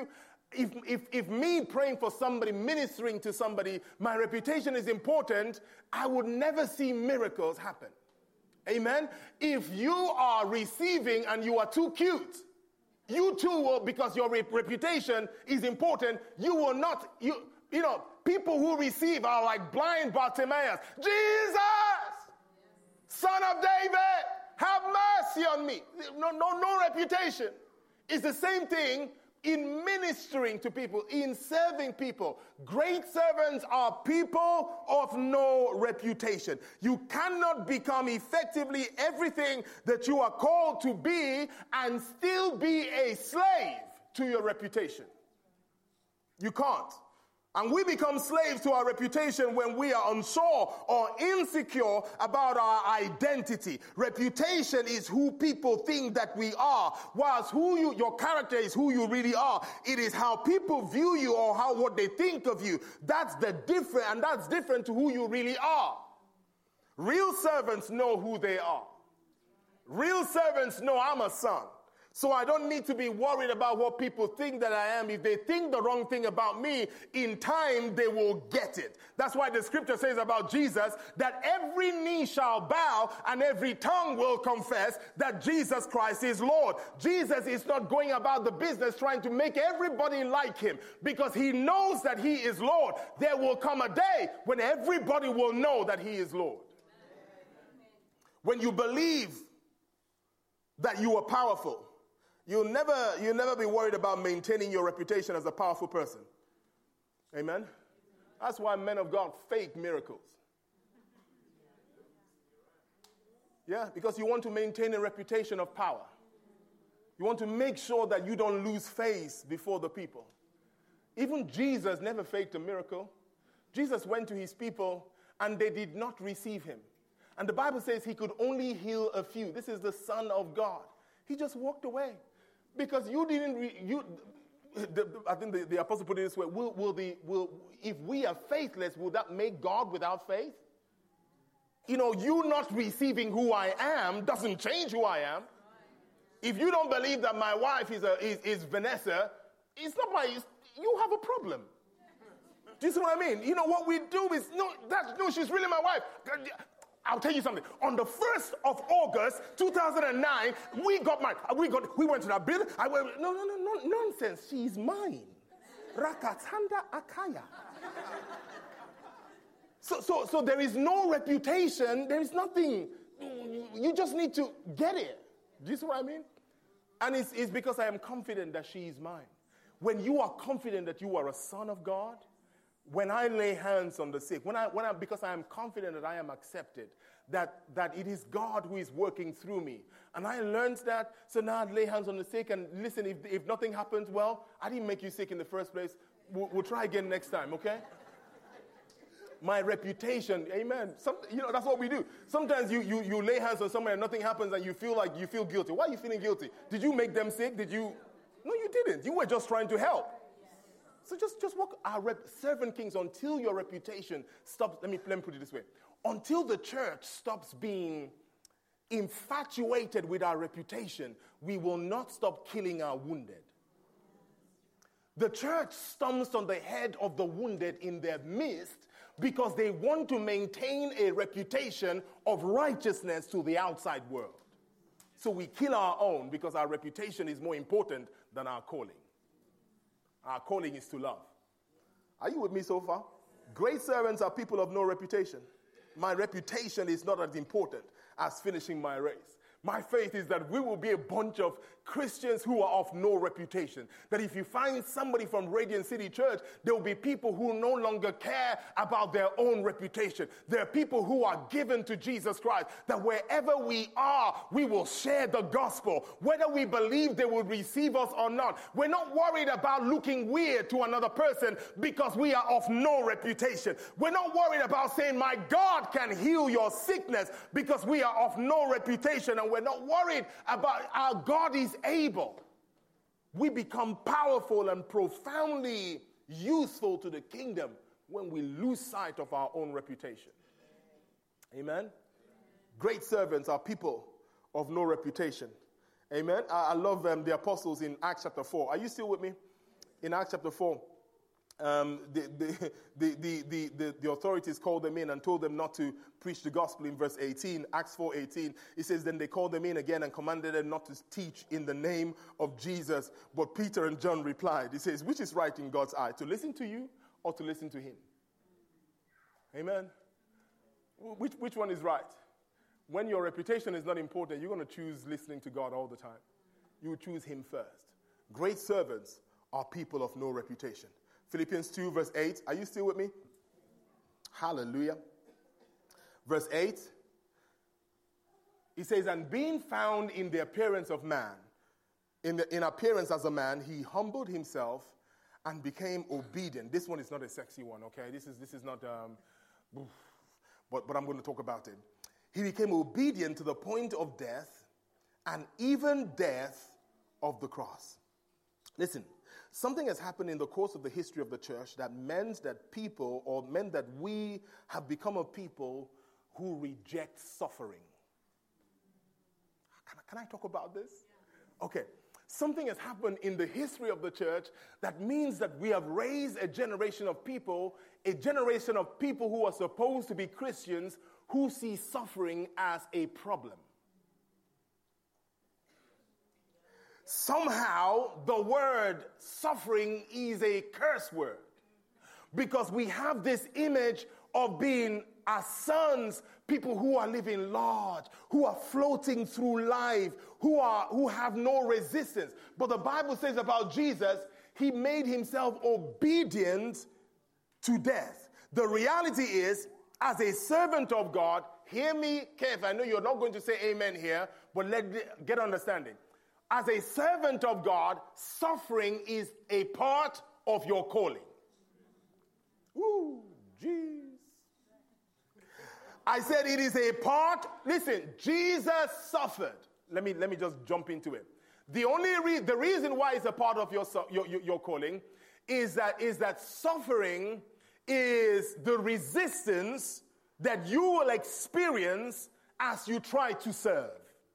if me praying for somebody, ministering to somebody, my reputation is important, I would never see miracles happen. Amen? If you are receiving and you are too cute, you too will, because your reputation is important, you will not, you know, people who receive are like blind Bartimaeus. Jesus, Son of David, have mercy on me. No reputation. It's the same thing in ministering to people, in serving people. Great servants are people of no reputation. You cannot become effectively everything that you are called to be and still be a slave to your reputation. You can't. And we become slaves to our reputation when we are unsure or insecure about our identity. Reputation is who people think that we are, whilst your character is who you really are. It is how people view you or what they think of you. That's different to who you really are. Real servants know who they are. Real servants know I'm a son. So I don't need to be worried about what people think that I am. If they think the wrong thing about me, in time they will get it. That's why the scripture says about Jesus that every knee shall bow and every tongue will confess that Jesus Christ is Lord. Jesus is not going about the business trying to make everybody like him, because he knows that he is Lord. There will come a day when everybody will know that he is Lord. When you believe that you are powerful, You'll never be worried about maintaining your reputation as a powerful person. Amen? That's why men of God fake miracles. Yeah, because you want to maintain a reputation of power. You want to make sure that you don't lose face before the people. Even Jesus never faked a miracle. Jesus went to his people and they did not receive him. And the Bible says he could only heal a few. This is the Son of God. He just walked away. Because you didn't, I think the apostle put it this way, if we are faithless, will that make God without faith? You know, you not receiving who I am doesn't change who I am. If you don't believe that my wife is Vanessa, you have a problem. Do you see what I mean? You know, what we do is, no, she's really my wife. I'll tell you something. On the 1st of August, 2009, we got married. We went to that building. I went, no, nonsense. She's mine. Rakatanda Akaya. So there is no reputation. There is nothing. You just need to get it. Do you see what I mean? And it's because I am confident that she is mine. When you are confident that you are a son of God, when I lay hands on the sick, because I am confident that I am accepted, that it is God who is working through me. And I learned that, so now I lay hands on the sick, and listen, if nothing happens, well, I didn't make you sick in the first place. We'll try again next time, okay? My reputation, amen. That's what we do. Sometimes you lay hands on someone and nothing happens and you feel guilty. Why are you feeling guilty? Did you make them sick? No, you didn't. You were just trying to help. So just walk servant kings until your reputation stops. Let me put it this way. Until the church stops being infatuated with our reputation, we will not stop killing our wounded. The church stomps on the head of the wounded in their midst because they want to maintain a reputation of righteousness to the outside world. So we kill our own because our reputation is more important than our calling. Our calling is to love. Are you with me so far? Great servants are people of no reputation. My reputation is not as important as finishing my race. My faith is that we will be a bunch of Christians who are of no reputation. That if you find somebody from Radiant City Church, there will be people who no longer care about their own reputation. There are people who are given to Jesus Christ. That wherever we are, we will share the gospel. Whether we believe they will receive us or not. We're not worried about looking weird to another person because we are of no reputation. We're not worried about saying, my God can heal your sickness because we are of no reputation. And we're not worried about our God is able. We become powerful and profoundly useful to the kingdom when we lose sight of our own reputation. Amen? Great servants are people of no reputation. Amen? I love the apostles in Acts chapter 4. Are you still with me? In Acts chapter 4, the authorities called them in and told them not to preach the gospel in verse 18. Acts 4:18, it says, then they called them in again and commanded them not to teach in the name of Jesus. But Peter and John replied, he says, which is right in God's eye, to listen to you or to listen to him? Amen. Which one is right? When your reputation is not important, you're going to choose listening to God all the time. You will choose him first. Great servants are people of no reputation. Philippians 2 verse 8. Are you still with me? Hallelujah. Verse 8. He says, and being found in the appearance of man, in appearance as a man, he humbled himself and became obedient. This one is not a sexy one, okay? This is not, but I'm going to talk about it. He became obedient to the point of death, and even death of the cross. Listen, something has happened in the course of the history of the church that meant that we have become a people who reject suffering. Can I talk about this? Okay. Something has happened in the history of the church that means that we have raised a generation of people who are supposed to be Christians who see suffering as a problem. Somehow, the word suffering is a curse word because we have this image of being as sons, people who are living large, who are floating through life, who have no resistance. But the Bible says about Jesus, he made himself obedient to death. The reality is, as a servant of God, hear me carefully. I know you're not going to say amen here, but get understanding. As a servant of God, suffering is a part of your calling. Ooh, jeez. I said it is a part. Listen, Jesus suffered. Let me just jump into it. The reason why it's a part of your calling is that suffering is the resistance that you will experience as you try to serve.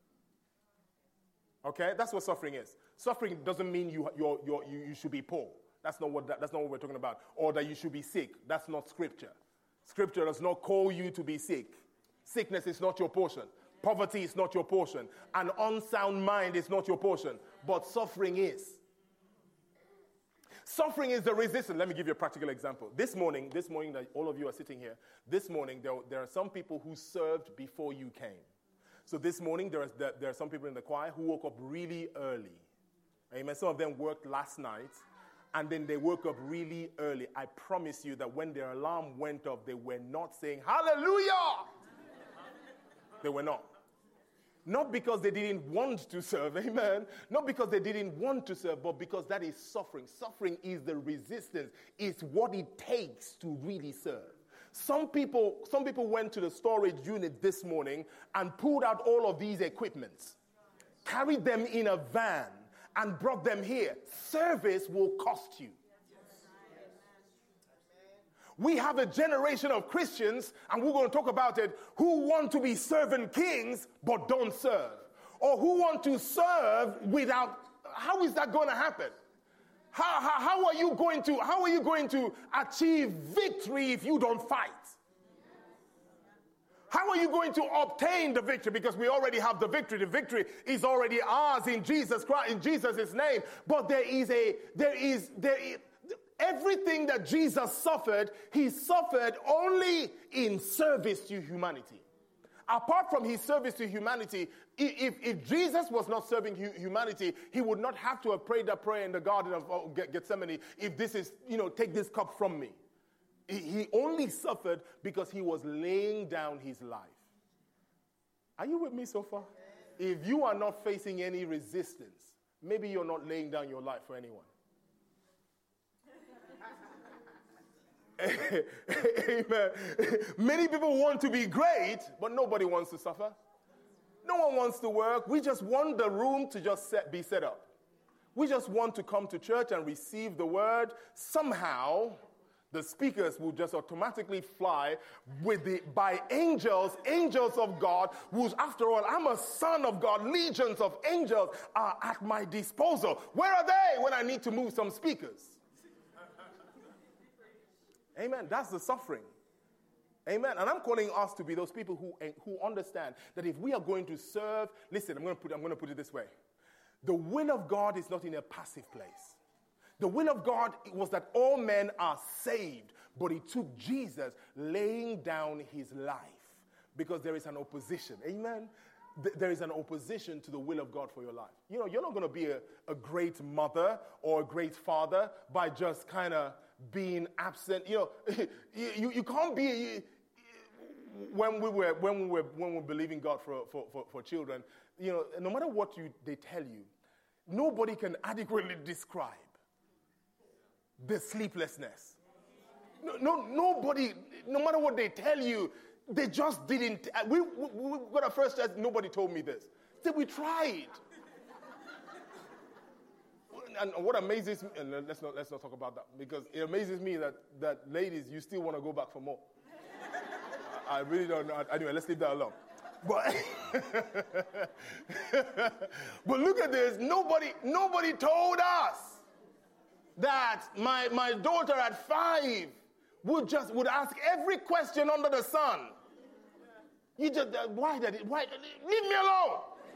Okay, that's what suffering is. Suffering doesn't mean you should be poor. That's not what we're talking about. Or that you should be sick. That's not scripture. Scripture does not call you to be sick. Sickness is not your portion. Poverty is not your portion. An unsound mind is not your portion. But suffering is. Suffering is the resistance. Let me give you a practical example. This morning that all of you are sitting here, this morning there are some people who served before you came. So this morning there are some people in the choir who woke up really early. Amen. Some of them worked last night. And then they woke up really early. I promise you that when their alarm went off, they were not saying, hallelujah! They were not. Not because they didn't want to serve, amen? Not because they didn't want to serve, but because that is suffering. Suffering is the resistance. It's what it takes to really serve. Some people went to the storage unit this morning and pulled out all of these equipments, carried them in a van, and brought them here. Service will cost you. We have a generation of Christians, and we're going to talk about it, who want to be servant kings but don't serve. Or who want to serve without. How is that going to happen? How are you going to achieve victory if you don't fight? How are you going to obtain the victory? Because we already have the victory. The victory is already ours in Jesus Christ, in Jesus' name. But there is everything that Jesus suffered, he suffered only in service to humanity. Apart from his service to humanity, if Jesus was not serving humanity, he would not have to have prayed that prayer in the Garden of Gethsemane, if this is, take this cup from me. He only suffered because he was laying down his life. Are you with me so far? If you are not facing any resistance, maybe you're not laying down your life for anyone. Amen. Many people want to be great, but nobody wants to suffer. No one wants to work. We just want the room to just be set up. We just want to come to church and receive the word somehow The speakers will just automatically fly by angels of God, who's, after all, I'm a son of God. Legions of angels are at my disposal. Where are they when I need to move some speakers? Amen. That's the suffering. Amen. And I'm calling us to be those people who understand that if we are going to serve, listen, I'm going to put it this way. The will of God is not in a passive place. The will of God was that all men are saved, but it took Jesus laying down his life because there is an opposition. Amen. There is an opposition to the will of God for your life. You know, you're not going to be a great mother or a great father by just kind of being absent. You know, you can't be. When we were believing God for children, you know, no matter what they tell you, nobody can adequately describe the sleeplessness. Nobody, no matter what they tell you, they just didn't. We got our first test. Nobody told me this. So we tried. And what amazes me, and let's not talk about that, because it amazes me that ladies, you still want to go back for more. I really don't know. Anyway, let's leave that alone. But but look at this. Nobody told us that my daughter at 5 would ask every question under the sun. You just why leave me alone.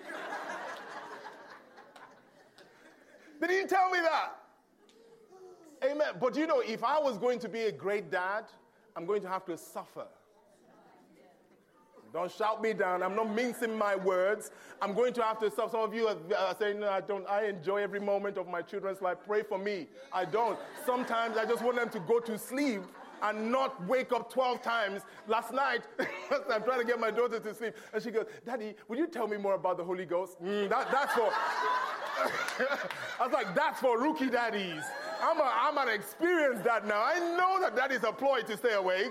They didn't tell me that. Amen. But you know, if I was going to be a great dad, I'm going to have to suffer. Don't shout me down. I'm not mincing my words. I'm going to have to suffer. Some of you are saying, no, I don't. I enjoy every moment of my children's life. Pray for me. I don't. Sometimes I just want them to go to sleep and not wake up 12 times. Last night, I'm trying to get my daughter to sleep. And she goes, Daddy, would you tell me more about the Holy Ghost? That's for... I was like, that's for rookie daddies. I'm an experienced dad now. I know that is a ploy to stay awake.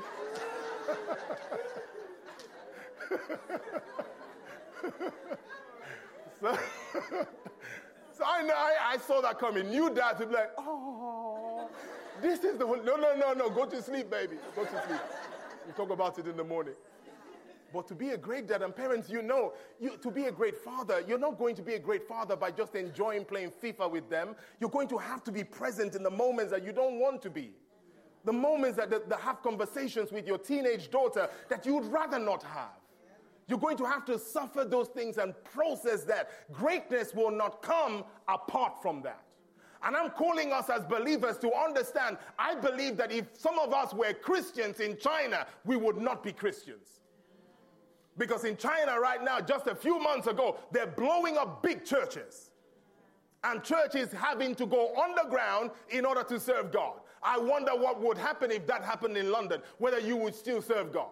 So I saw that coming. New dads would be like, oh, this is the one. No. Go to sleep, baby. Go to sleep. We'll talk about it in the morning. But to be a great dad, and parents, to be a great father, you're not going to be a great father by just enjoying playing FIFA with them. You're going to have to be present in the moments that you don't want to be. The moments that have conversations with your teenage daughter that you'd rather not have. You're going to have to suffer those things and process that. Greatness will not come apart from that. And I'm calling us as believers to understand, I believe that if some of us were Christians in China, we would not be Christians. Because in China right now, just a few months ago, they're blowing up big churches. And churches having to go underground in order to serve God. I wonder what would happen if that happened in London, whether you would still serve God.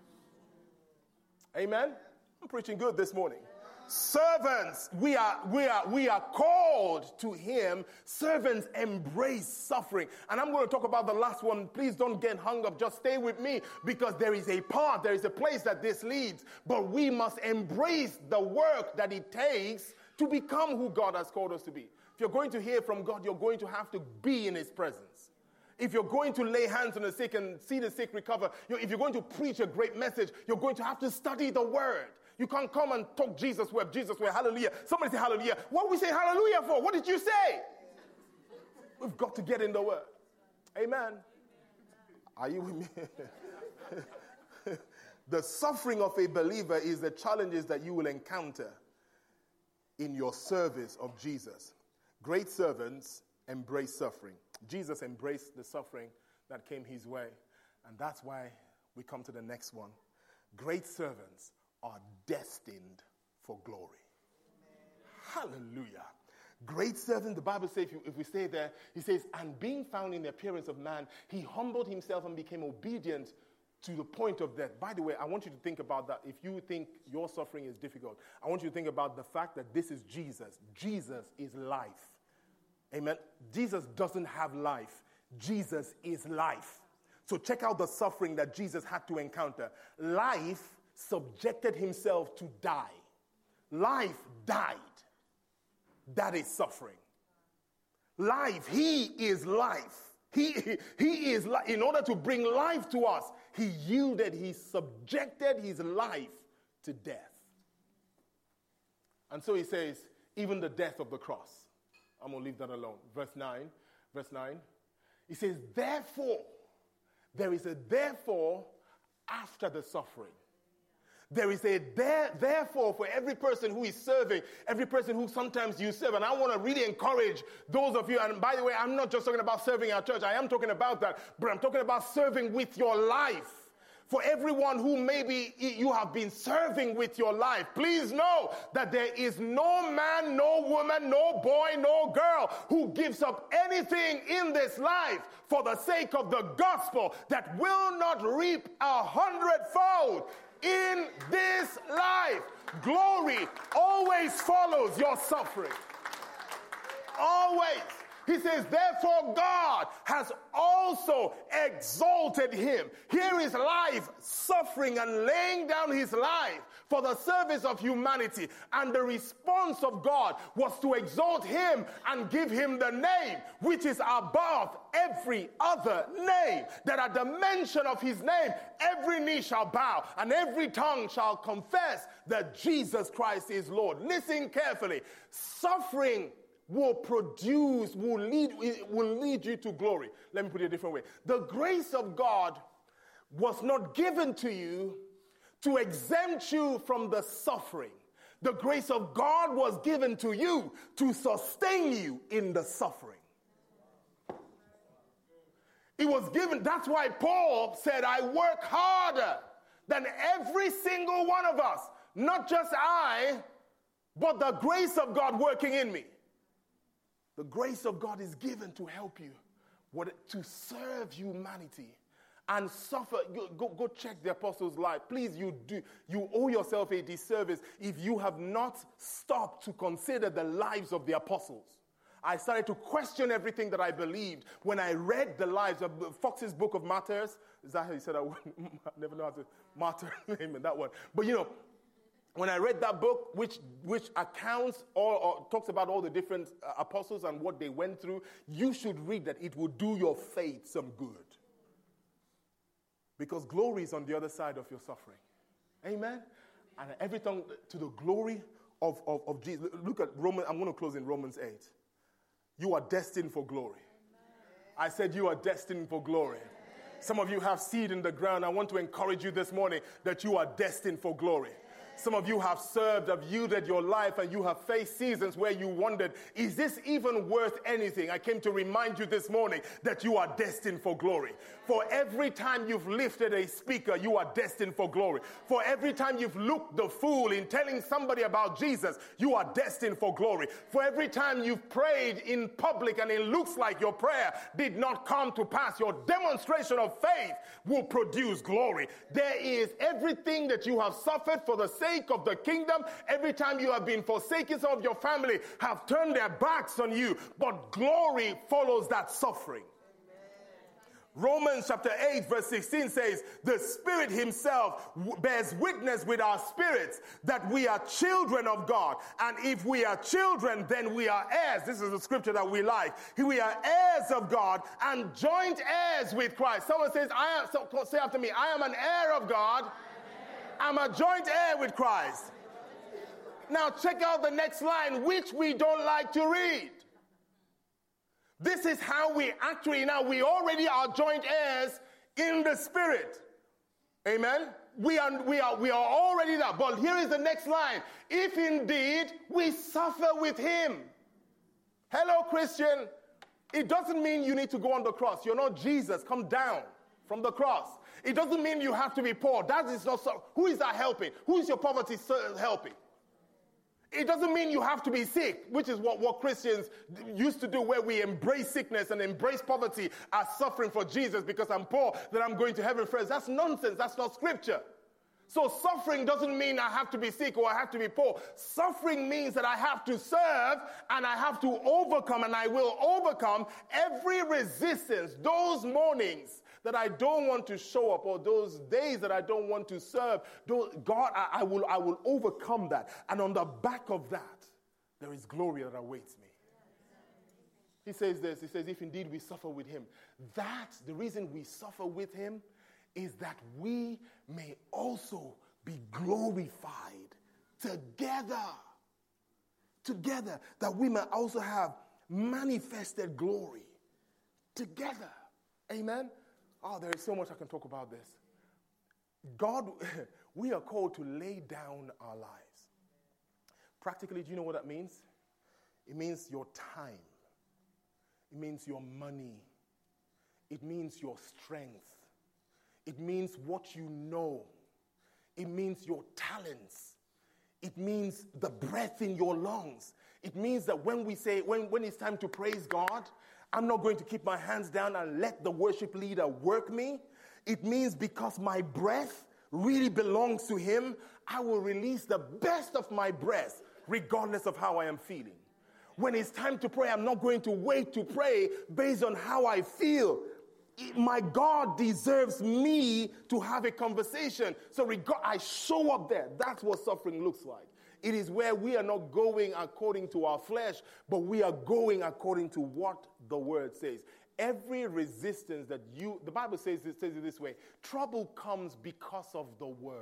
Amen? I'm preaching good this morning. Servants, we are called to him. Servants embrace suffering. And I'm going to talk about the last one. Please don't get hung up. Just stay with me, because there is a place that this leads. But we must embrace the work that it takes to become who God has called us to be. If you're going to hear from God, you're going to have to be in his presence. If you're going to lay hands on the sick and see the sick recover, if you're going to preach a great message, you're going to have to study the word. You can't come and talk Jesus wept, hallelujah. Somebody say hallelujah. What are we saying hallelujah for? What did you say? We've got to get in the word. Amen. Are you with me? The suffering of a believer is the challenges that you will encounter in your service of Jesus. Great servants embrace suffering. Jesus embraced the suffering that came his way. And that's why we come to the next one. Great servants are destined for glory. Hallelujah. Great servant, the Bible says, if we stay there, he says, and being found in the appearance of man, he humbled himself and became obedient to the point of death. By the way, I want you to think about that. If you think your suffering is difficult, I want you to think about the fact that this is Jesus. Jesus is life. Amen. Jesus doesn't have life. Jesus is life. So check out the suffering that Jesus had to encounter. Life subjected himself to die. Life died. That is suffering. Life, he is life. He is, in order to bring life to us, he yielded, he subjected his life to death. And so he says, even the death of the cross. I'm going to leave that alone. Verse 9. He says, therefore, there is a therefore after the suffering. There is a therefore for every person who is serving, every person who sometimes you serve. And I want to really encourage those of you. And by the way, I'm not just talking about serving our church. I am talking about that. But I'm talking about serving with your life. For everyone who maybe you have been serving with your life, please know that there is no man, no woman, no boy, no girl who gives up anything in this life for the sake of the gospel that will not reap 100-fold in this life. Glory always follows your suffering. Always. He says, therefore God has also exalted him. Here is life, suffering and laying down his life for the service of humanity. And the response of God was to exalt him and give him the name which is above every other name. That at the mention of his name, every knee shall bow and every tongue shall confess that Jesus Christ is Lord. Listen carefully. Suffering will lead you to glory. Let me put it a different way. The grace of God was not given to you to exempt you from the suffering. The grace of God was given to you to sustain you in the suffering. It was given, that's why Paul said, I work harder than every single one of us. Not just I, but the grace of God working in me. The grace of God is given to help you, to serve humanity and suffer. Go check the apostles' life. Please, you owe yourself a disservice if you have not stopped to consider the lives of the apostles. I started to question everything that I believed when I read the lives of Fox's Book of Martyrs. Is that how he said? I never know how to martyr name in that one. But when I read that book, which accounts or talks about all the different apostles and what they went through, you should read that. It will do your faith some good. Because glory is on the other side of your suffering. Amen? And everything to the glory of Jesus. Look at Romans. I'm going to close in Romans 8. You are destined for glory. I said you are destined for glory. Some of you have seed in the ground. I want to encourage you this morning that you are destined for glory. Some of you have served, have yielded your life, and you have faced seasons where you wondered, is this even worth anything? I came to remind you this morning that you are destined for glory. For every time you've lifted a speaker, you are destined for glory. For every time you've looked the fool in telling somebody about Jesus, you are destined for glory. For every time you've prayed in public and it looks like your prayer did not come to pass, your demonstration of faith will produce glory. There is everything that you have suffered for the sake of the kingdom. Every time you have been forsaken, some of your family have turned their backs on you, but glory follows that suffering. Romans chapter 8 verse 16 says, the Spirit himself bears witness with our spirits that we are children of God. And if we are children, then we are heirs. This is the scripture that we like. We are heirs of God and joint heirs with Christ. Someone says, say after me, I am an heir of God. I'm a joint heir with Christ. Now check out the next line, which we don't like to read. This is how we we already are joint heirs in the Spirit. Amen? We are already there. But here is the next line. If indeed we suffer with him. Hello, Christian. It doesn't mean you need to go on the cross. You're not Jesus. Come down from the cross. It doesn't mean you have to be poor. That is not so. Who is that helping? Who is your poverty helping? It doesn't mean you have to be sick, which is what Christians used to do, where we embrace sickness and embrace poverty as suffering for Jesus because I'm poor, that I'm going to heaven first. That's nonsense. That's not scripture. So suffering doesn't mean I have to be sick or I have to be poor. Suffering means that I have to serve and I have to overcome, and I will overcome every resistance, those mornings that I don't want to show up, or those days that I don't want to serve. God, I will overcome that. And on the back of that, there is glory that awaits me. He says this, he says, if indeed we suffer with him, that's the reason we suffer with him, is that we may also be glorified together. Together, that we may also have manifested glory together. Amen? Oh, there is so much I can talk about this. God, we are called to lay down our lives. Practically, do you know what that means? It means your time. It means your money. It means your strength. It means what you know. It means your talents. It means the breath in your lungs. It means that when we say, when it's time to praise God, I'm not going to keep my hands down and let the worship leader work me. It means because my breath really belongs to him, I will release the best of my breath, regardless of how I am feeling. When it's time to pray, I'm not going to wait to pray based on how I feel. My God deserves me to have a conversation. So I show up there. That's what suffering looks like. It is where we are not going according to our flesh, but we are going according to what the word says. Every resistance that the Bible says it this way, trouble comes because of the word.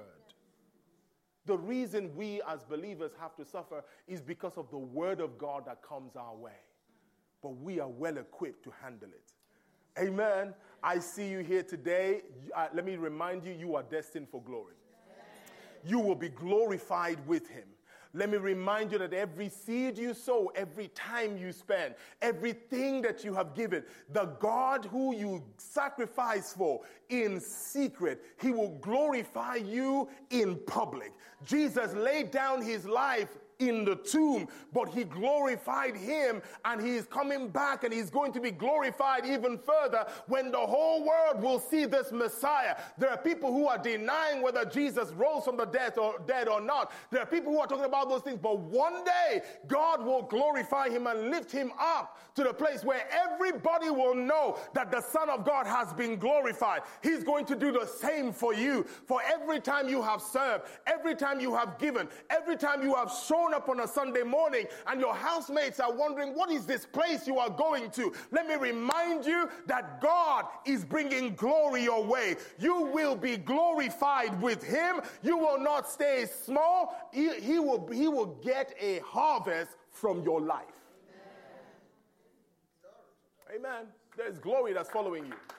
The reason we as believers have to suffer is because of the word of God that comes our way. But we are well equipped to handle it. Amen. I see you here today. Let me remind you, you are destined for glory. You will be glorified with him. Let me remind you that every seed you sow, every time you spend, everything that you have given, the God who you sacrifice for in secret, he will glorify you in public. Jesus laid down his life in the tomb, but he glorified him, and he is coming back, and he's going to be glorified even further when the whole world will see this Messiah. There are people who are denying whether Jesus rose from the dead or not. There are people who are talking about those things, but one day God will glorify him and lift him up to the place where everybody will know that the Son of God has been glorified. He's going to do the same for you. For every time you have served, every time you have given, every time you have shown up on a Sunday morning and your housemates are wondering, what is this place you are going to? Let me remind you that God is bringing glory your way. You will be glorified with him. You will not stay small. He will get a harvest from your life. Amen. There's glory that's following you.